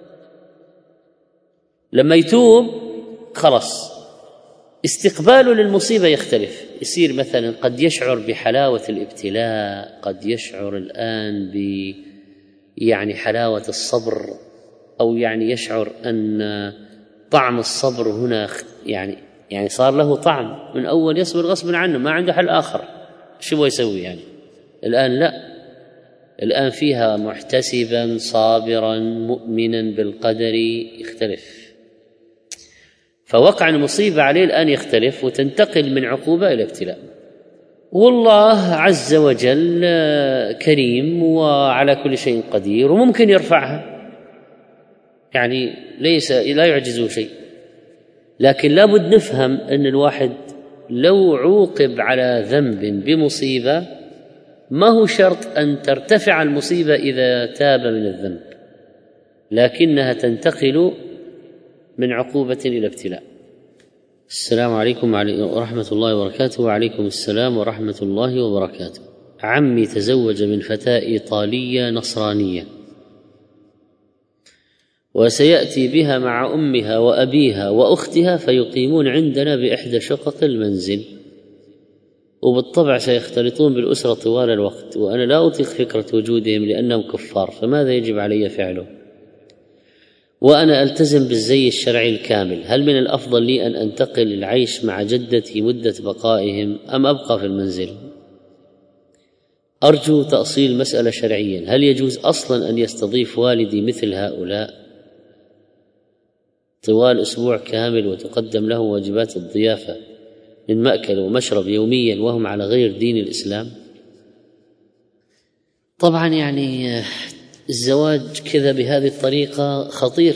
لما يتوب خلص استقباله للمصيبة يختلف، يصير مثلا قد يشعر بحلاوة الابتلاء، قد يشعر الآن يعني حلاوة الصبر، أو يعني يشعر أن طعم الصبر هنا يعني صار له طعم. من أول يصبر غصبا عنه ما عنده حل آخر، شو يسوي يعني؟ الآن لا، الآن فيها محتسبا صابرا مؤمنا بالقدر يختلف. فوقع المصيبة عليه الآن يختلف وتنتقل من عقوبة إلى ابتلاء. والله عز وجل كريم وعلى كل شيء قدير وممكن يرفعها، يعني لا يعجزه شيء. لكن لابد نفهم أن الواحد لو عوقب على ذنب بمصيبة ما هو شرط أن ترتفع المصيبة إذا تاب من الذنب، لكنها تنتقل من عقوبة إلى ابتلاء. السلام عليكم ورحمة الله وبركاته. وعليكم السلام ورحمة الله وبركاته. عمي تزوج من فتاة إيطالية نصرانية وسيأتي بها مع أمها وأبيها وأختها فيقيمون عندنا بإحدى شقق المنزل، وبالطبع سيختلطون بالأسرة طوال الوقت، وأنا لا أطيق فكرة وجودهم لأنهم كفار، فماذا يجب علي فعله؟ وأنا ألتزم بالزي الشرعي الكامل، هل من الأفضل لي أن أنتقل العيش مع جدتي مدة بقائهم أم أبقى في المنزل؟ أرجو تأصيل مسألة شرعيا: هل يجوز أصلا أن يستضيف والدي مثل هؤلاء طوال أسبوع كامل وتقدم له واجبات الضيافة من مأكل ومشرب يوميا وهم على غير دين الإسلام؟ طبعا يعني الزواج كذا بهذه الطريقة خطير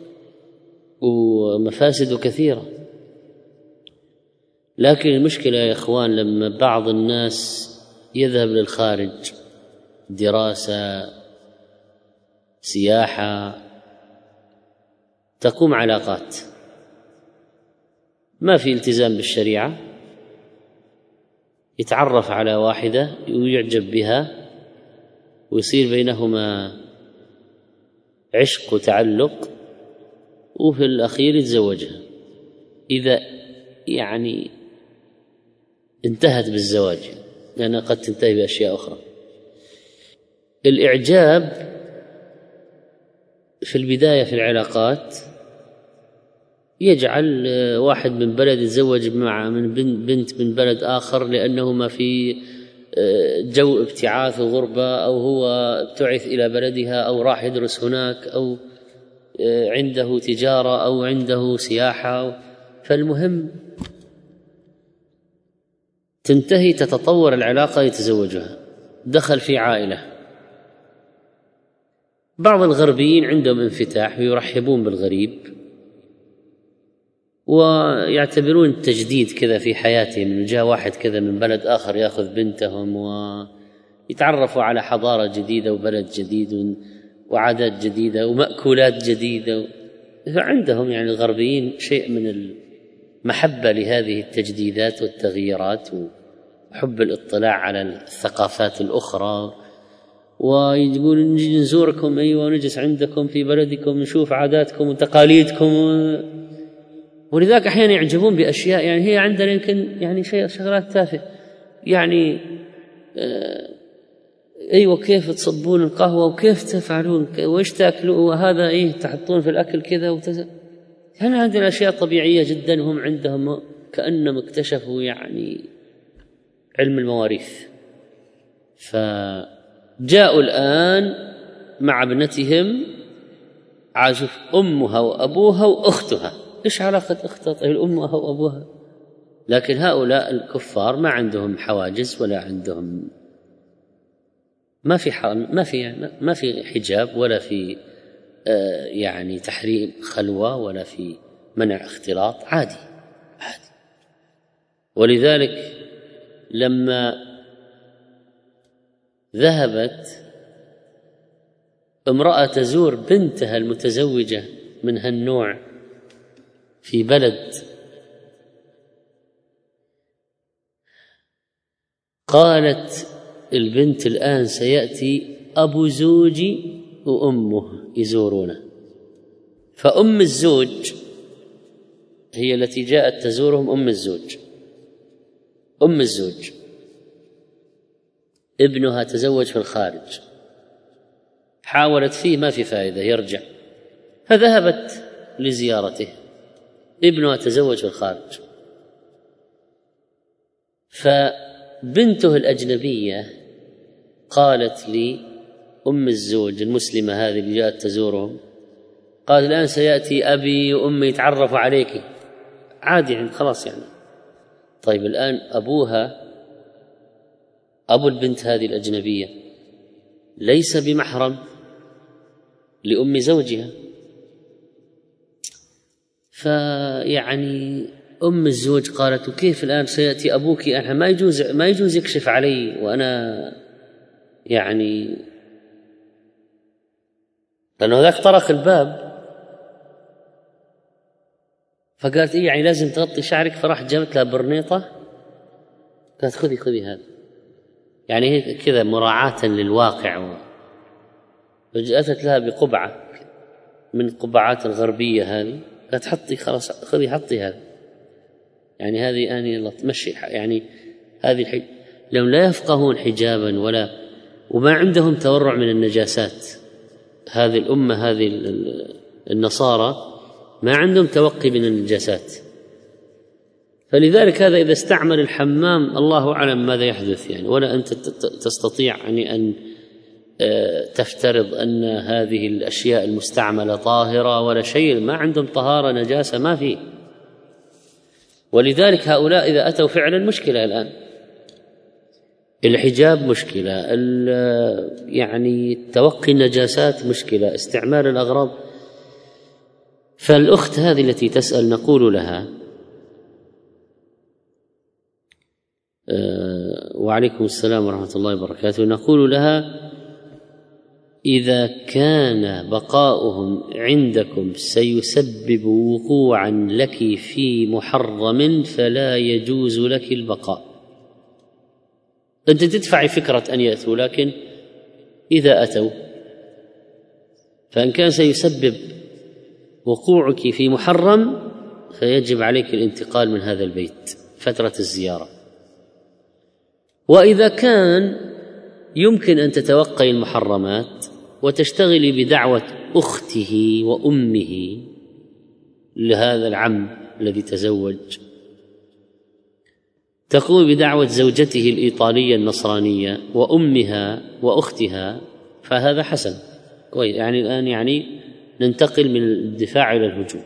ومفاسد كثيرة، لكن المشكلة يا إخوان لما بعض الناس يذهب للخارج دراسة سياحة تقوم علاقات ما في التزام بالشريعة، يتعرف على واحدة ويعجب بها ويصير بينهما عشق وتعلق وفي الأخير يتزوجها، إذا يعني انتهت بالزواج، لأنها قد تنتهي بأشياء أخرى. الإعجاب في البداية في العلاقات يجعل واحد من بلد يتزوج من بنت من بلد آخر لأنهما في جو ابتعاث وغربة، أو هو ابتعث إلى بلدها أو راح يدرس هناك أو عنده تجارة أو عنده سياحة، فالمهم تنتهي تتطور العلاقة يتزوجها، دخل في عائلة. بعض الغربيين عندهم انفتاح ويرحبون بالغريب ويعتبرون التجديد كذا في حياتهم، إنه جاء واحد كذا من بلد آخر يأخذ بنتهم ويتعرفوا على حضارة جديدة وبلد جديد وعادات جديدة ومأكولات جديدة. فعندهم يعني الغربيين شيء من المحبة لهذه التجديدات والتغييرات وحب الاطلاع على الثقافات الأخرى، ويقول نجي نزوركم أيوة ونجلس عندكم في بلدكم نشوف عاداتكم وتقاليدكم ولذلك أحيانا يعجبون بأشياء يعني هي عندنا يمكن يعني شغلات تافهة، يعني أيوة كيف تصبون القهوة وكيف تفعلون وإيش تأكلون وهذا إيه تحطون في الأكل كذا هنا عندنا أشياء طبيعية جدا، هم عندهم كأنهم اكتشفوا يعني علم المواريث. فجاءوا الآن مع ابنتهم عازف أمها وأبوها وأختها. إيش علاقة أختها؟ طيب أمها وأبوها. لكن هؤلاء الكفار ما عندهم حواجز ولا عندهم ما في حجاب ولا في يعني تحريم خلوة ولا في منع اختلاط، عادي. ولذلك لما ذهبت امرأة تزور بنتها المتزوجة من هالنوع في بلد، قالت البنت الآن سيأتي أبو زوجي وأمه يزورونه، فأم الزوج هي التي جاءت تزورهم. أم الزوج ابنها تزوج في الخارج، حاولت فيه ما في فائدة يرجع، فذهبت لزيارته. ابنها تزوج في الخارج، فبنته الأجنبية قالت لي أم الزوج المسلمة هذه اللي جاءت تزورهم، قال الآن سيأتي أبي وأمي يتعرفوا عليك، عادي يعني خلاص يعني. طيب الآن أبوها أبو البنت هذه الأجنبية ليس بمحرم لأم زوجها، فيعني أم الزوج قالت وكيف الآن سيأتي أبوك؟ أنا ما يجوز يكشف علي وأنا يعني، لأنه ذاك طرق الباب. فقالت إيه يعني لازم تغطي شعرك؟ فراح جابت لها برنيطة قالت خذي هذا، يعني هي كذا مراعاة للواقع. وجاءت لها بقبعة من قبعات الغربية هذه، قالت حطي خلاص خذي حطي هذا، يعني هذه آني تمشي يعني هذه لو لا يفقهون حجابا وما عندهم تورع من النجاسات. هذه الأمة هذه النصارى ما عندهم توقي من النجاسات، فلذلك هذا إذا استعمل الحمام الله أعلم ماذا يحدث يعني، ولا أنت تستطيع يعني أن تفترض أن هذه الأشياء المستعملة طاهرة ولا شيء، ما عندهم طهارة، نجاسة ما فيه. ولذلك هؤلاء إذا أتوا فعلا مشكلة الآن، الحجاب مشكلة، يعني توقي النجاسات مشكلة، استعمال الأغراض. فالأخت هذه التي تسأل نقول لها وعليكم السلام ورحمة الله وبركاته، نقول لها إذا كان بقاؤهم عندكم سيسبب وقوعا لك في محرم فلا يجوز لك البقاء. أنت تدفعي فكرة أن يأتوا، لكن إذا أتوا فإن كان سيسبب وقوعك في محرم فيجب عليك الانتقال من هذا البيت فترة الزيارة. وإذا كان يمكن أن تتوقي المحرمات وتشتغلي بدعوة أخته وأمه لهذا العم الذي تزوج، تقوم بدعوة زوجته الإيطالية النصرانية وأمها وأختها، فهذا حسن كويس. يعني الآن يعني ننتقل من الدفاع إلى الهجوم.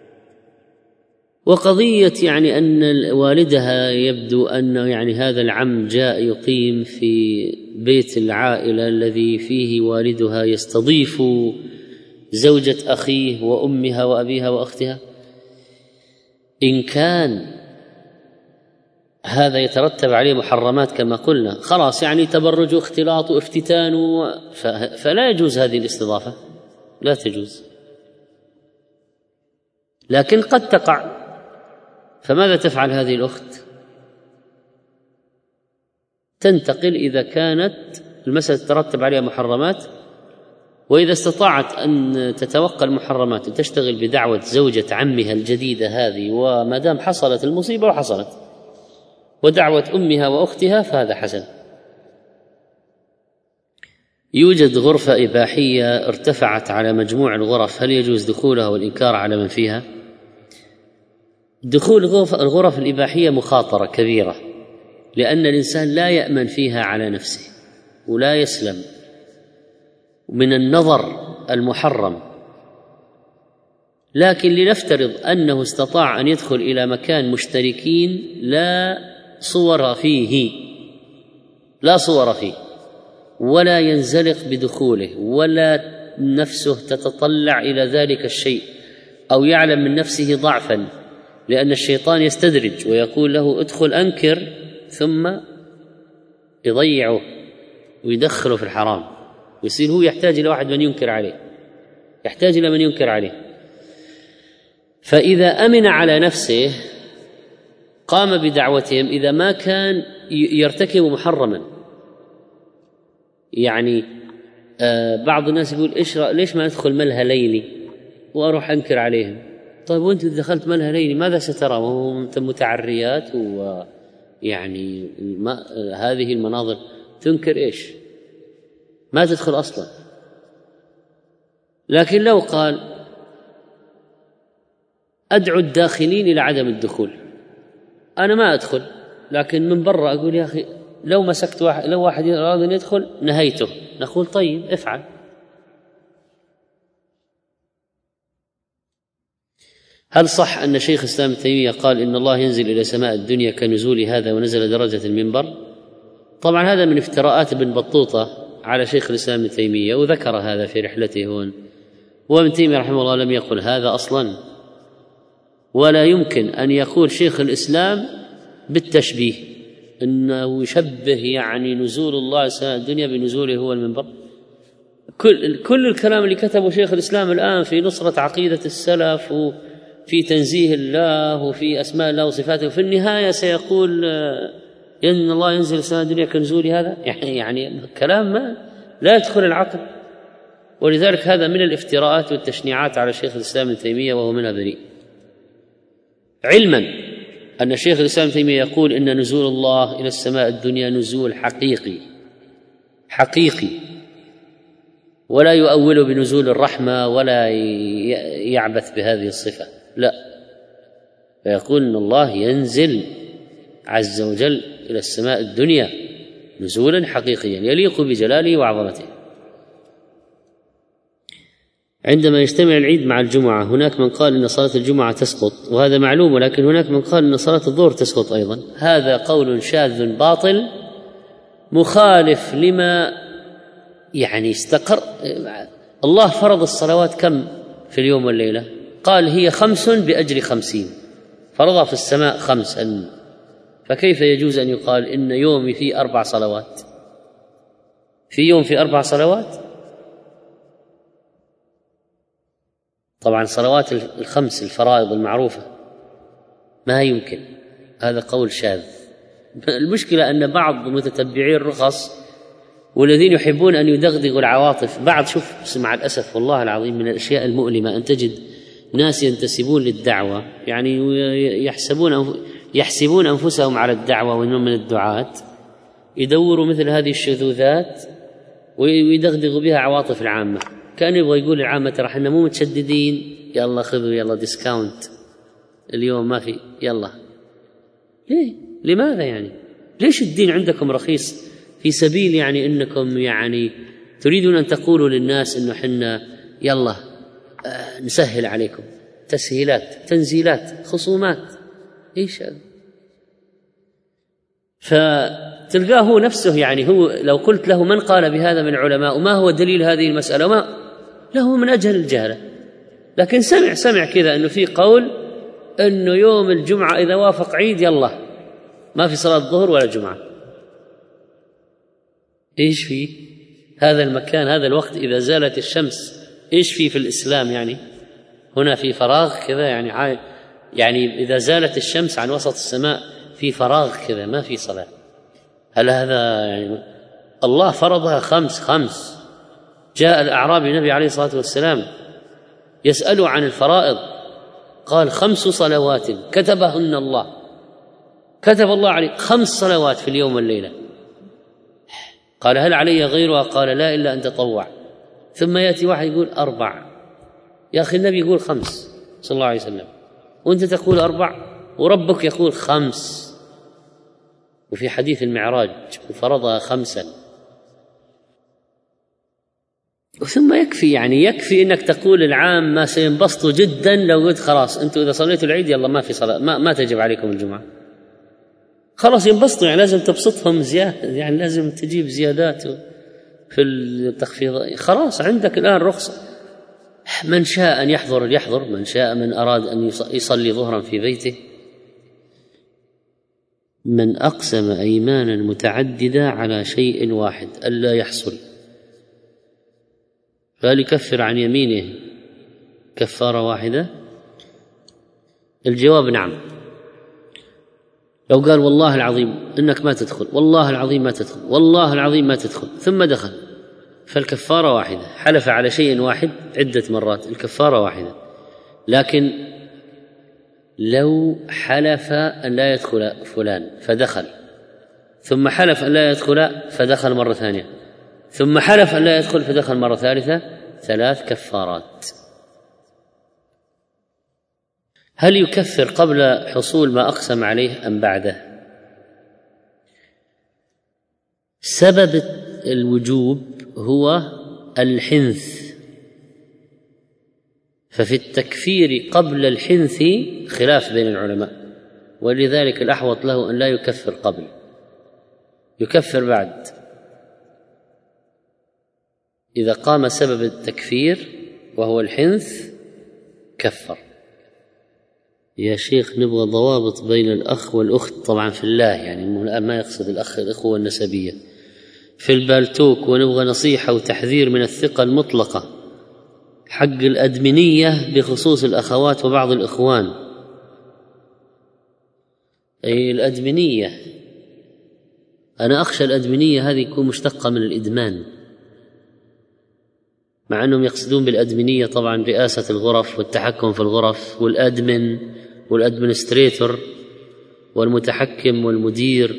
وقضية يعني أن والدها يبدو أن يعني هذا العم جاء يقيم في بيت العائلة الذي فيه والدها يستضيف زوجة أخيه وأمها وأبيها وأختها، إن كان هذا يترتب عليه محرمات كما قلنا خلاص، يعني تبرج واختلاط وافتتان فلا يجوز هذه الاستضافة، لا تجوز. لكن قد تقع، فماذا تفعل هذه الأخت؟ تنتقل إذا كانت المسألة تترتب عليها محرمات، وإذا استطاعت أن تتوقع المحرمات وتشتغل بدعوة زوجة عمها الجديدة هذه، وما دام حصلت المصيبة وحصلت، ودعوة أمها وأختها، فهذا حسن. يوجد غرفة إباحية ارتفعت على مجموع الغرف، هل يجوز دخولها والإنكار على من فيها؟ دخول الغرف الإباحية مخاطرة كبيرة، لأن الإنسان لا يأمن فيها على نفسه ولا يسلم من النظر المحرم. لكن لنفترض أنه استطاع أن يدخل إلى مكان مشتركين لا صور فيه ولا ينزلق بدخوله، ولا نفسه تتطلع إلى ذلك الشيء، أو يعلم من نفسه ضعفا، لأن الشيطان يستدرج ويقول له ادخل أنكر، ثم يضيعه ويدخله في الحرام، ويصير هو يحتاج إلى واحد من ينكر عليه، فإذا أمن على نفسه قام بدعوتهم إذا ما كان يرتكب محرما. يعني بعض الناس يقول ليش ما ندخل ملهى ليلي وأروح أنكر عليهم؟ طيب وأنت دخلت ملهى ليلي ماذا سترى وهم متعريات ويعني هذه المناظر تنكر إيش؟ ما تدخل أصلا. لكن لو قال أدعو الداخلين إلى عدم الدخول، أنا ما أدخل، لكن من برا أقول يا أخي لو مسكت لو واحد أراد أن يدخل نهيته، نقول طيب افعل. هل صح أن شيخ الإسلام ابن تيمية قال إن الله ينزل إلى سماء الدنيا كنزول هذا ونزل درجة المنبر؟ طبعا هذا من افتراءات ابن بطوطة على شيخ الإسلام ابن تيمية، وذكر هذا في رحلته هون، وابن تيمية رحمه الله لم يقل هذا أصلا، ولا يمكن أن يقول شيخ الإسلام بالتشبيه أنه يشبه يعني نزول الله سماء الدنيا بنزوله هو المنبر. كل الكلام اللي كتبه شيخ الإسلام الآن في نصرة عقيدة السلف وفي تنزيه الله وفي أسماء الله وصفاته، في النهاية سيقول إن الله ينزل سماء الدنيا كنزول هذا، يعني كلام ما لا يدخل العقل. ولذلك هذا من الافتراءات والتشنيعات على شيخ الإسلام ابن تيمية، وهو منها بريء، علما أن شيخ الإسلام ابن تيمية يقول إن نزول الله إلى السماء الدنيا نزول حقيقي، ولا يؤول بنزول الرحمة ولا يعبث بهذه الصفة، لا، فيقول إن الله ينزل عز وجل إلى السماء الدنيا نزولا حقيقيا يليق بجلاله وعظمته. عندما يجتمع العيد مع الجمعة هناك من قال إن صلاة الجمعة تسقط، وهذا معلوم، ولكن هناك من قال إن صلاة الظهر تسقط أيضا. هذا قول شاذ باطل مخالف لما يعني استقر. الله فرض الصلوات كم في اليوم والليلة؟ قال هي 5 بأجر 50، فرضها في السماء 5. فكيف يجوز أن يقال إن يومي فيه 4 صلوات؟ في يوم في 4 صلوات؟ طبعا صلوات ال5 الفرائض المعروفة ما يمكن، هذا قول شاذ. المشكلة أن بعض متتبعي الرخص والذين يحبون أن يدغدغوا العواطف، بعض شوف مع الأسف والله العظيم من الأشياء المؤلمة أن تجد ناس ينتسبون للدعوة يعني يحسبون أنفسهم على الدعوة وإنهم من الدعاة، يدوروا مثل هذه الشذوذات ويدغدغوا بها عواطف العامة، كان يبغى يقول العامة ترى احنا مو متشددين، يلا خذوا يلا ديسكاونت اليوم ما في يلا. ليه؟ لماذا يعني؟ ليش الدين عندكم رخيص في سبيل يعني انكم يعني تريدون ان تقولوا للناس انه حنا يلا نسهل عليكم، تسهيلات، تنزيلات، خصومات، ايش هذا؟ فتلقاه هو نفسه يعني هو لو قلت له من قال بهذا من العلماء وما هو دليل هذه المسألة ما له من أجهل الجهلة، لكن سمع كذا أنه في قول أنه يوم الجمعة إذا وافق عيد يلا ما في صلاة ظهر ولا جمعة. إيش فيه هذا المكان هذا الوقت إذا زالت الشمس؟ إيش فيه في الإسلام يعني؟ هنا في فراغ كذا يعني إذا زالت الشمس عن وسط السماء في فراغ كذا ما في صلاة. هل هذا يعني الله فرضها 5؟ جاء الأعرابي النبي عليه الصلاة والسلام يسأله عن الفرائض قال 5 صلوات كتبهن الله، كتب الله عليه 5 صلوات في اليوم والليلة. قال هل علي غيرها؟ قال لا إلا أن تطوع. ثم يأتي واحد يقول 4. يا أخي النبي يقول 5 صلى الله عليه وسلم وأنت تقول 4 وربك يقول 5. وفي حديث المعراج وفرضها 5. ثم يكفي انك تقول العام ما سينبسطوا جدا لو قلت خلاص انتم اذا صليتوا العيد يلا ما في صلاه ما تجب عليكم الجمعه، خلاص ينبسطوا يعني لازم تبسطهم زياده، يعني لازم تجيب زيادات في التخفيض، خلاص عندك الان رخصه. من شاء ان يحضر يحضر، من شاء من اراد ان يصلي ظهرا في بيته. من اقسم ايمانا متعدده على شيء واحد الا يحصل فهل يكفر عن يمينه كفارة واحدة؟ الجواب نعم. لو قال والله العظيم إنك ما تدخل، والله العظيم ما تدخل، والله العظيم ما تدخل، ثم دخل، فالكفارة واحدة. حلف على شيء واحد عدة مرات، الكفارة واحدة. لكن لو حلف أن لا يدخل فلان فدخل، ثم حلف أن لا يدخل فدخل مرة ثانية، ثم حلف أن لا يدخل فدخل مرة ثالثة، 3 كفارات. هل يكفر قبل حصول ما أقسم عليه أم بعده؟ سبب الوجوب هو الحنث، ففي التكفير قبل الحنث خلاف بين العلماء، ولذلك الأحوط له أن لا يكفر قبل، يكفر بعد. إذا قام سبب التكفير وهو الحنث كفر. يا شيخ نبغى ضوابط بين الأخ والأخت، طبعا في الله يعني ما يقصد الأخ الأخوة النسبية، في البالتوك، ونبغى نصيحة وتحذير من الثقة المطلقة حق الأدمنية بخصوص الأخوات وبعض الإخوان. أي الأدمنية أنا أخشى الأدمنية هذه يكون مشتقة من الإدمان، مع أنهم يقصدون بالأدمنية طبعا رئاسة الغرف والتحكم في الغرف والأدمن والأدمنستريتور والمتحكم والمدير،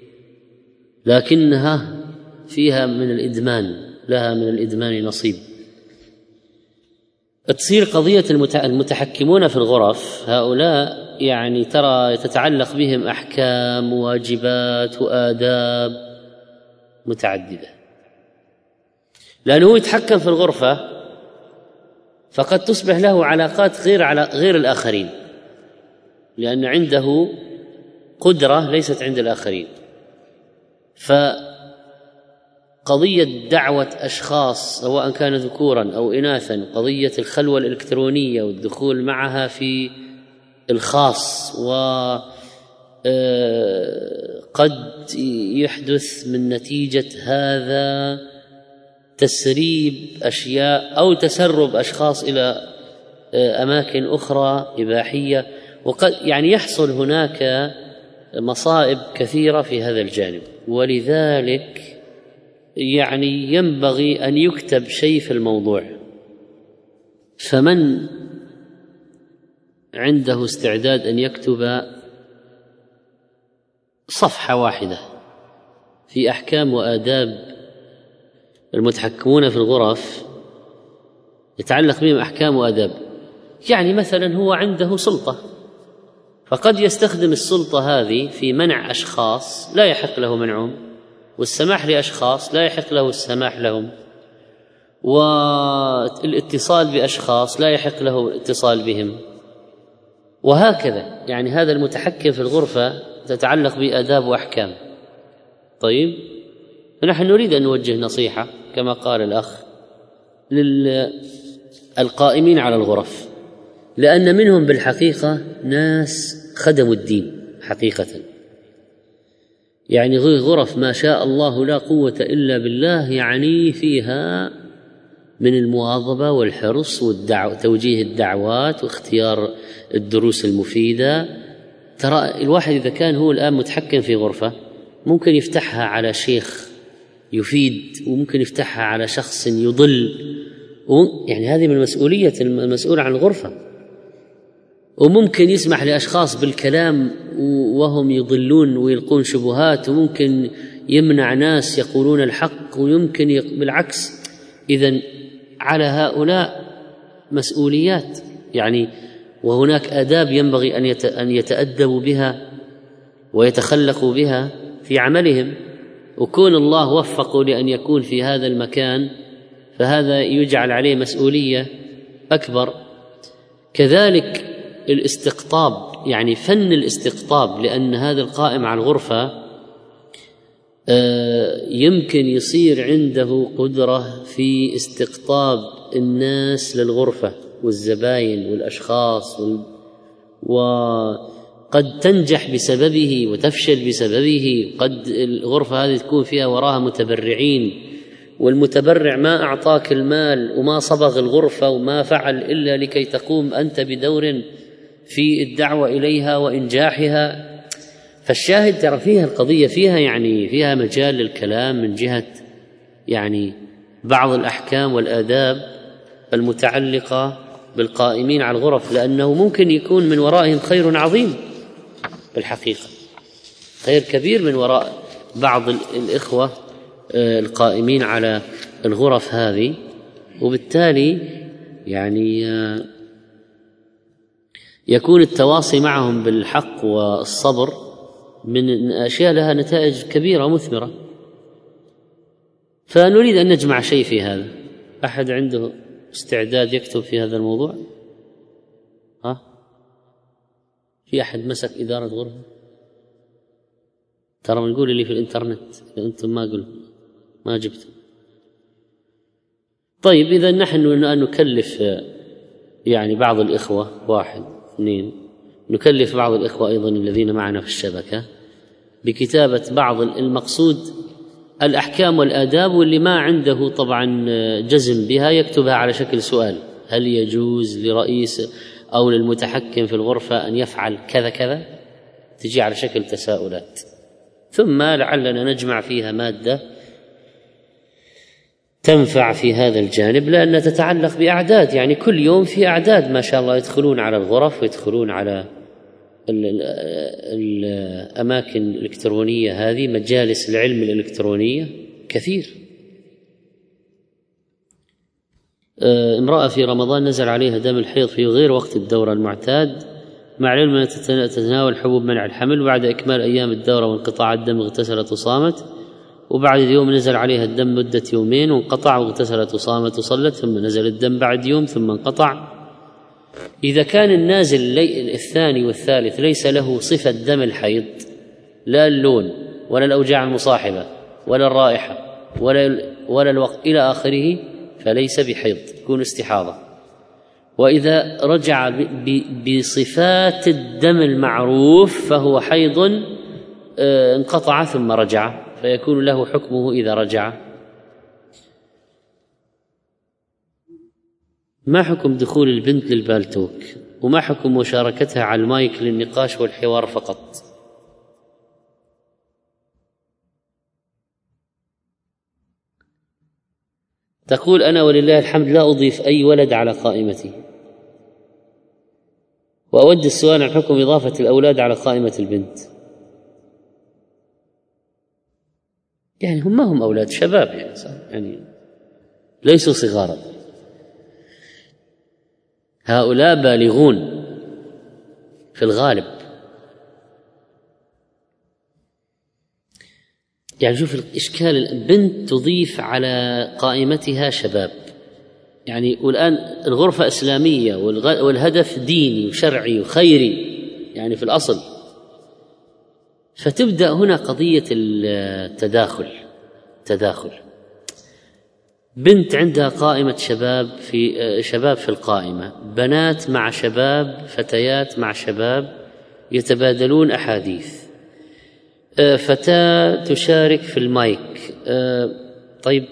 لكنها فيها من الإدمان، لها من الإدمان نصيب. تصير قضية المتحكمون في الغرف هؤلاء يعني ترى تتعلق بهم أحكام وواجبات وآداب متعددة، لأنه يتحكم في الغرفة فقد تصبح له علاقات غير الآخرين، لأن عنده قدرة ليست عند الآخرين. فقضية دعوة أشخاص سواء كان ذكورا أو إناثا، قضية الخلوة الإلكترونية والدخول معها في الخاص، وقد يحدث من نتيجة هذا تسريب أشياء أو تسرب أشخاص إلى أماكن أخرى إباحية، وقد يعني يحصل هناك مصائب كثيرة في هذا الجانب. ولذلك يعني ينبغي أن يكتب شيء في الموضوع. فمن عنده استعداد أن يكتب صفحة واحدة في أحكام وآداب المتحكمون في الغرف يتعلق بهم أحكام وآداب، يعني مثلا هو عنده سلطة فقد يستخدم السلطة هذه في منع أشخاص لا يحق له منعهم، والسماح لأشخاص لا يحق له السماح لهم، والاتصال بأشخاص لا يحق له الاتصال بهم، وهكذا. يعني هذا المتحكم في الغرفة تتعلق بآداب وأحكام. طيب، فنحن نريد أن نوجه نصيحة كما قال الأخ للقائمين على الغرف، لأن منهم بالحقيقة ناس خدموا الدين حقيقة، يعني غرف ما شاء الله لا قوة إلا بالله، يعني فيها من المواظبة والحرص وتوجيه الدعوات واختيار الدروس المفيدة. ترى الواحد إذا كان هو الآن متحكم في غرفة ممكن يفتحها على شيخ يفيد، وممكن يفتحها على شخص يضل، يعني هذه من مسؤولية المسؤول عن الغرفة. وممكن يسمح لأشخاص بالكلام وهم يضلون ويلقون شبهات، وممكن يمنع ناس يقولون الحق، ويمكن بالعكس. إذن على هؤلاء مسؤوليات، يعني وهناك آداب ينبغي أن يتأدبوا بها ويتخلقوا بها في عملهم، وكون الله وفقوا لأن يكون في هذا المكان فهذا يجعل عليه مسؤولية أكبر. كذلك الاستقطاب، يعني فن الاستقطاب، لأن هذا القائم على الغرفة يمكن يصير عنده قدرة في استقطاب الناس للغرفة والزباين والأشخاص، وقد تنجح بسببه وتفشل بسببه. قد الغرفة هذه تكون فيها وراها متبرعين، والمتبرع ما أعطاك المال وما صبغ الغرفة وما فعل إلا لكي تقوم أنت بدور في الدعوة إليها وإنجاحها. فالشاهد ترى فيها القضية فيها مجال للكلام من جهة يعني بعض الأحكام والآداب المتعلقة بالقائمين على الغرف، لأنه ممكن يكون من ورائهم خير عظيم بالحقيقة، خير كبير من وراء بعض الإخوة القائمين على الغرف هذه. وبالتالي يعني يكون التواصي معهم بالحق والصبر من أشياء لها نتائج كبيرة ومثمرة. فنريد أن نجمع شيء في هذا. أحد عنده استعداد يكتب في هذا الموضوع؟ في أحد مسك إدارة غرفة؟ ترى نقول اللي في الإنترنت، أنتم ما جبتم. طيب، إذا نحن نكلف يعني بعض الإخوة، 1 2، نكلف بعض الإخوة أيضا الذين معنا في الشبكة بكتابة بعض المقصود الأحكام والآداب، واللي ما عنده طبعا جزم بها يكتبها على شكل سؤال: هل يجوز لرئيس أو للمتحكم في الغرفة أن يفعل كذا كذا؟ تجي على شكل تساؤلات، ثم لعلنا نجمع فيها مادة تنفع في هذا الجانب، لأنها تتعلق بأعداد. يعني كل يوم في أعداد ما شاء الله يدخلون على الغرف ويدخلون على الأماكن الإلكترونية هذه، مجالس العلم الإلكترونية كثير. امرأة في رمضان نزل عليها دم الحيض في غير وقت الدورة المعتاد، مع العلم أن تتناول حبوب منع الحمل، وبعد إكمال أيام الدورة وانقطاع الدم اغتسلت وصامت، وبعد اليوم نزل عليها الدم مدة يومين وانقطع واغتسلت وصامت وصلت، ثم نزل الدم بعد يوم ثم انقطع. إذا كان النازل الثاني والثالث ليس له صفة دم الحيض، لا اللون ولا الأوجاع المصاحبة ولا الرائحة ولا الوقت إلى آخره، فليس بحيض، يكون استحاضة. وإذا رجع بصفات الدم المعروف فهو حيض انقطع ثم رجع، فيكون له حكمه إذا رجع. ما حكم دخول البنت للبالتوك؟ وما حكم مشاركتها على المايك للنقاش والحوار فقط؟ تقول: أنا ولله الحمد لا أضيف أي ولد على قائمتي، وأود السؤال عن حكم إضافة الأولاد على قائمة البنت. يعني هم ما هم أولاد، شباب يعني ليسوا صغارا، هؤلاء بالغون في الغالب. يعني شوف الإشكال، البنت تضيف على قائمتها شباب، يعني والآن الغرفة إسلامية والهدف ديني وشرعي وخيري يعني في الأصل، فتبدأ هنا قضية التداخل. بنت عندها قائمة شباب في القائمة، بنات مع شباب، فتيات مع شباب يتبادلون أحاديث، فتاة تشارك في المايك. طيب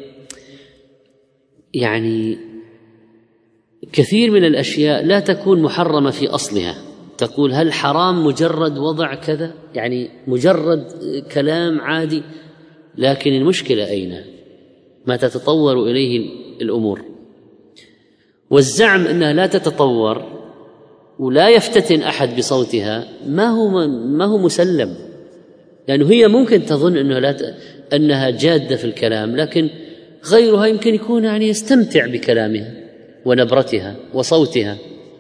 يعني كثير من الأشياء لا تكون محرمة في أصلها، تقول هل حرام مجرد وضع كذا، يعني مجرد كلام عادي، لكن المشكلة أين؟ ما تتطور إليه الأمور. والزعم أنها لا تتطور ولا يفتتن أحد بصوتها ما هو مسلم، لأنه هي ممكن تظن أنها جادة في الكلام، لكن غيرها يمكن يكون يعني يستمتع بكلامها ونبرتها وصوتها.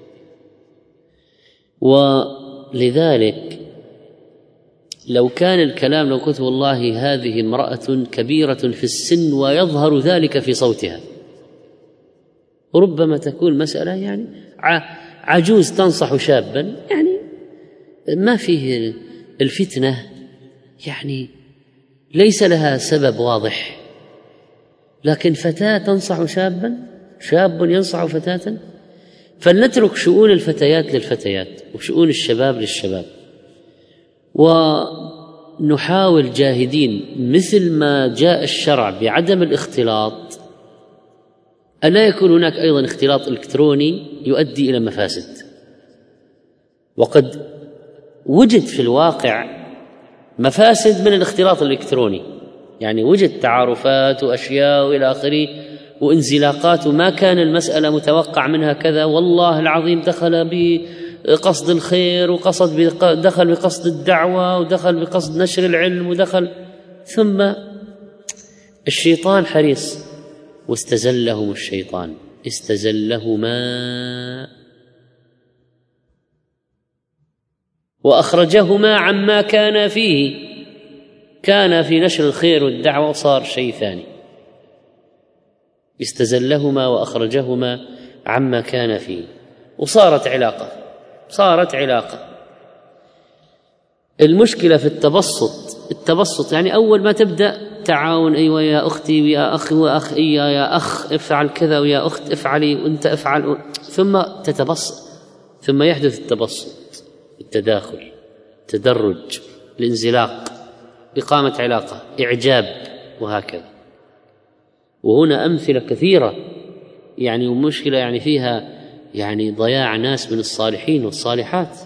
ولذلك لو كان الكلام، لو قلت والله هذه امرأة كبيرة في السن ويظهر ذلك في صوتها، ربما تكون مسألة يعني عجوز تنصح شابا، يعني ما فيه الفتنة، يعني ليس لها سبب واضح. لكن فتاة تنصح شابا، شاب ينصح فتاة، فلنترك شؤون الفتيات للفتيات وشؤون الشباب للشباب، ونحاول جاهدين مثل ما جاء الشرع بعدم الاختلاط، ألا يكون هناك أيضا اختلاط إلكتروني يؤدي إلى مفاسد. وقد وجد في الواقع مفاسد من الاختلاط الإلكتروني، يعني وجد تعارفات وأشياء وإلى آخره وانزلاقات، وما كان المسألة متوقع منها كذا، والله العظيم دخل بقصد الخير دخل بقصد الدعوة ودخل بقصد نشر العلم ودخل، ثم الشيطان حريص واستزلهم الشيطان، استزلهما وأخرجهما عما كان فيه، كان في نشر الخير والدعوة وصار شيء ثاني. استزلهما وأخرجهما عما كان فيه، وصارت علاقة. المشكلة في التبسط يعني أول ما تبدأ تعاون، أيوة يا أختي ويا أخي وأخ، يا أخ افعل كذا ويا أخت افعلي وأنت افعل، ثم تتبسط، ثم يحدث التبسط، التداخل، التدرج، الانزلاق، إقامة علاقة، إعجاب، وهكذا. وهنا أمثلة كثيرة يعني، ومشكلة يعني فيها يعني ضياع ناس من الصالحين والصالحات.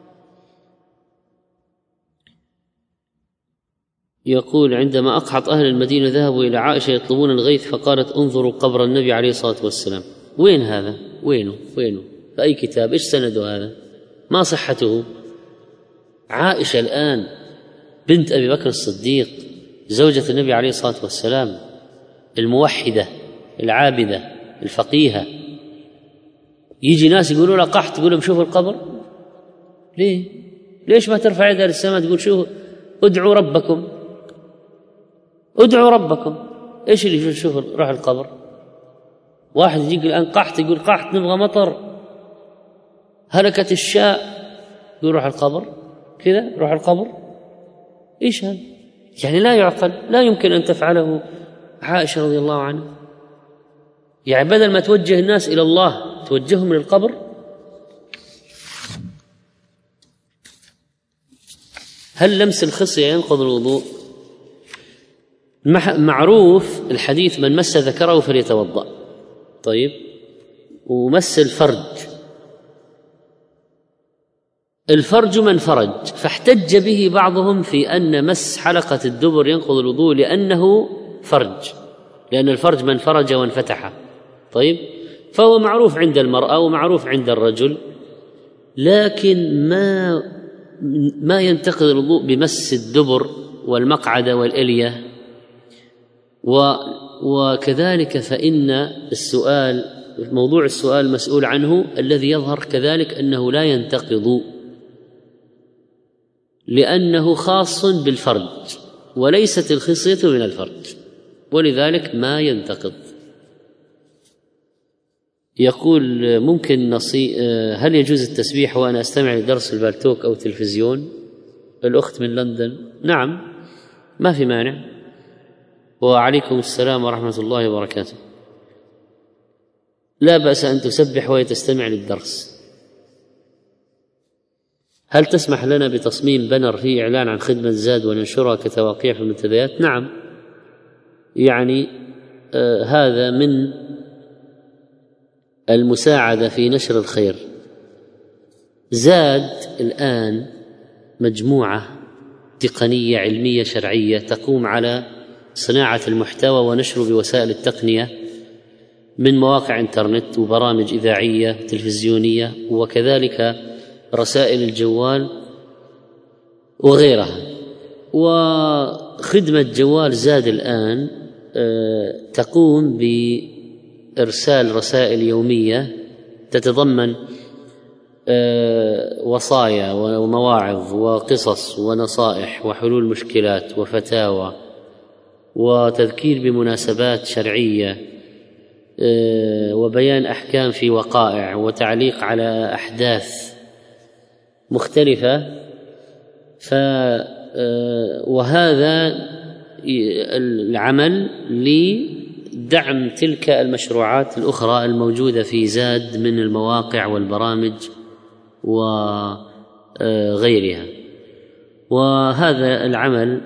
يقول: عندما أقحط أهل المدينة ذهبوا إلى عائشة يطلبون الغيث، فقالت: انظروا قبر النبي عليه الصلاة والسلام. وين هذا؟ وينه؟ في أي كتاب؟ إيش سنده هذا؟ ما صحته؟ عائشة الآن بنت أبي بكر الصديق، زوجة النبي عليه الصلاة والسلام، الموحدة العابدة الفقيهة، يجي ناس يقولوا لها قحط، تقول لهم شوفوا القبر. ليش ما ترفع يدها للسماء تقول شو ادعوا ربكم؟ ادعوا ربكم. ايش اللي شوف روح القبر؟ واحد يجي الان قحط، يقول قحط نبغى مطر، هلكت الشاء، يقول روح القبر كذا، روح القبر. ايش هذا؟ يعني لا يعقل، لا يمكن ان تفعله عائشة رضي الله عنها. يعني بدل ما توجه الناس الى الله توجههم للقبر. هل لمس الخصية ينقض الوضوء؟ معروف الحديث من مس ذكره فليتوضأ. طيب، ومس الفرج من فرج، فاحتج به بعضهم في أن مس حلقة الدبر ينقض الوضوء لأنه فرج، لأن الفرج من فرج وانفتح. طيب، فهو معروف عند المرأة ومعروف عند الرجل، لكن ما ينتقض الوضوء بمس الدبر والمقعدة والإلية. وكذلك فإن السؤال، موضوع السؤال مسؤول عنه، الذي يظهر كذلك أنه لا ينتقض لأنه خاص بالفرج، وليست الخصية من الفرج، ولذلك ما ينتقض. يقول ممكن هل يجوز التسبيح وأنا أستمع لدرس البالتوك أو تلفزيون؟ الأخت من لندن: نعم، ما في مانع. وعليكم السلام ورحمة الله وبركاته. لا بأس أن تسبح وهي تستمع للدرس. هل تسمح لنا بتصميم بنر فيه إعلان عن خدمة زاد وننشرها كتواقيع في المنتديات؟ نعم، يعني هذا من المساعدة في نشر الخير. زاد الآن مجموعة تقنية علمية شرعية تقوم على صناعة المحتوى ونشره بوسائل التقنية من مواقع انترنت وبرامج إذاعية تلفزيونية، وكذلك رسائل الجوال وغيرها. وخدمة جوال زاد الآن تقوم بإرسال رسائل يومية تتضمن وصايا ومواعظ وقصص ونصائح وحلول مشكلات وفتاوى وتذكير بمناسبات شرعية وبيان أحكام في وقائع وتعليق على أحداث مختلفة. وهذا العمل لدعم تلك المشروعات الأخرى الموجودة في زاد من المواقع والبرامج وغيرها. وهذا العمل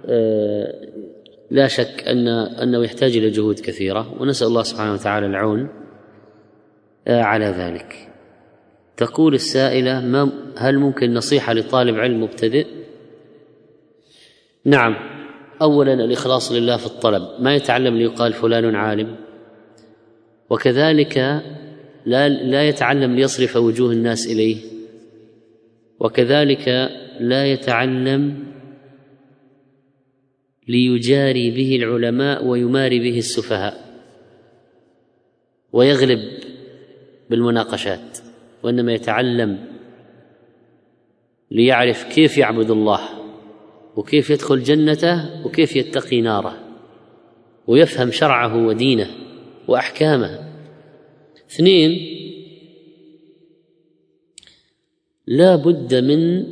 لا شك أنه يحتاج إلى جهود كثيرة، ونسأل الله سبحانه وتعالى العون على ذلك. تقول السائلة: هل ممكن نصيحة لطالب علم مبتدئ؟ نعم، أولا الإخلاص لله في الطلب، ما يتعلم ليقال فلان عالم، وكذلك لا يتعلم ليصرف وجوه الناس إليه، وكذلك لا يتعلم ليجاري به العلماء ويماري به السفهاء ويغلب بالمناقشات، وإنما يتعلم ليعرف كيف يعبد الله وكيف يدخل جنته وكيف يتقي ناره ويفهم شرعه ودينه وأحكامه. 2، لا بد من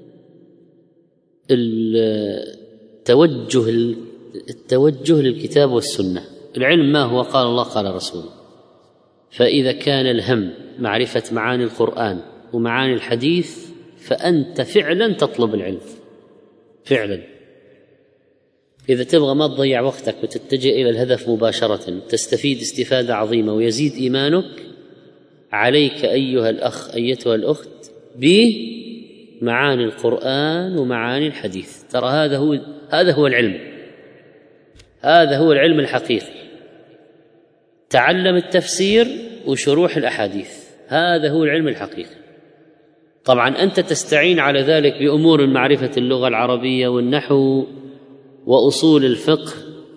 التوجه للكتاب والسنة. العلم ما هو؟ قال الله قال رسوله. فإذا كان الهم معرفة معاني القرآن ومعاني الحديث فأنت فعلا تطلب العلم فعلا. إذا تبغى ما تضيع وقتك وتتجه إلى الهدف مباشرة، تستفيد استفادة عظيمة ويزيد إيمانك، عليك أيها الأخ أيتها الأخت بمعاني القرآن ومعاني الحديث. ترى هذا هو العلم، هذا هو العلم الحقيقي. تعلم التفسير وشروح الأحاديث، هذا هو العلم الحقيقي. طبعا أنت تستعين على ذلك بأمور معرفة اللغة العربية والنحو وأصول الفقه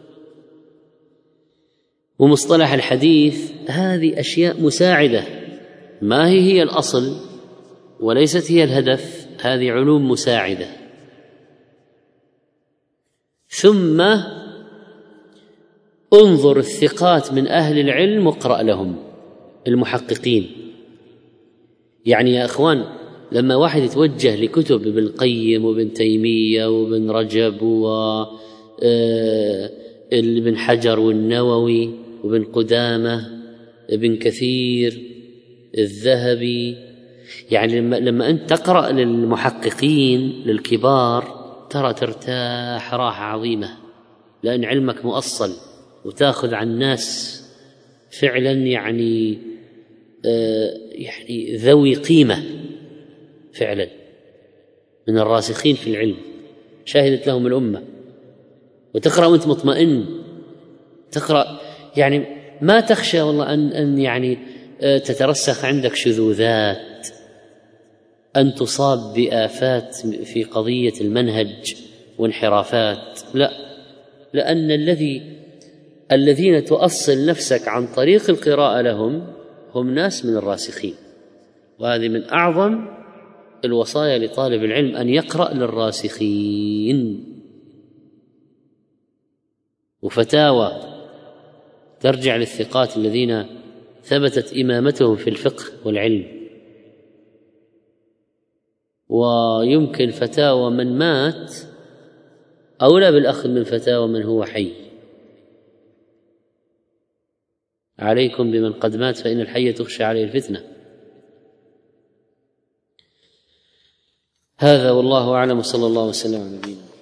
ومصطلح الحديث، هذه أشياء مساعدة ما هي الأصل، وليست هي الهدف، هذه علوم مساعدة. ثم انظر الثقات من أهل العلم واقرأ لهم، المحققين. يعني يا أخوان، لما واحد يتوجه لكتب ابن القيم وابن تيمية وابن رجب وابن حجر والنووي وابن قدامة ابن كثير الذهبي، يعني لما أنت تقرأ للمحققين للكبار ترى ترتاح راحة عظيمة، لأن علمك مؤصل وتأخذ عن الناس فعلا يعني ذوي قيمة فعلا من الراسخين في العلم شاهدت لهم الأمة. وتقرأ وأنت مطمئن، تقرأ يعني ما تخشى والله أن يعني تترسخ عندك شذوذات، أن تصاب بآفات في قضية المنهج وانحرافات، لا، لأن الذين تؤصل نفسك عن طريق القراءة لهم هم ناس من الراسخين. وهذه من أعظم الوصايا لطالب العلم، أن يقرأ للراسخين. وفتاوى ترجع للثقات الذين ثبتت إمامتهم في الفقه والعلم. ويمكن فتاوى من مات أولى بالأخذ من فتاوى من هو حي. عليكم بمن قد مات فإن الحي تخشى عليه الفتنة. هذا والله أعلم، صلى الله وسلم على نبينا.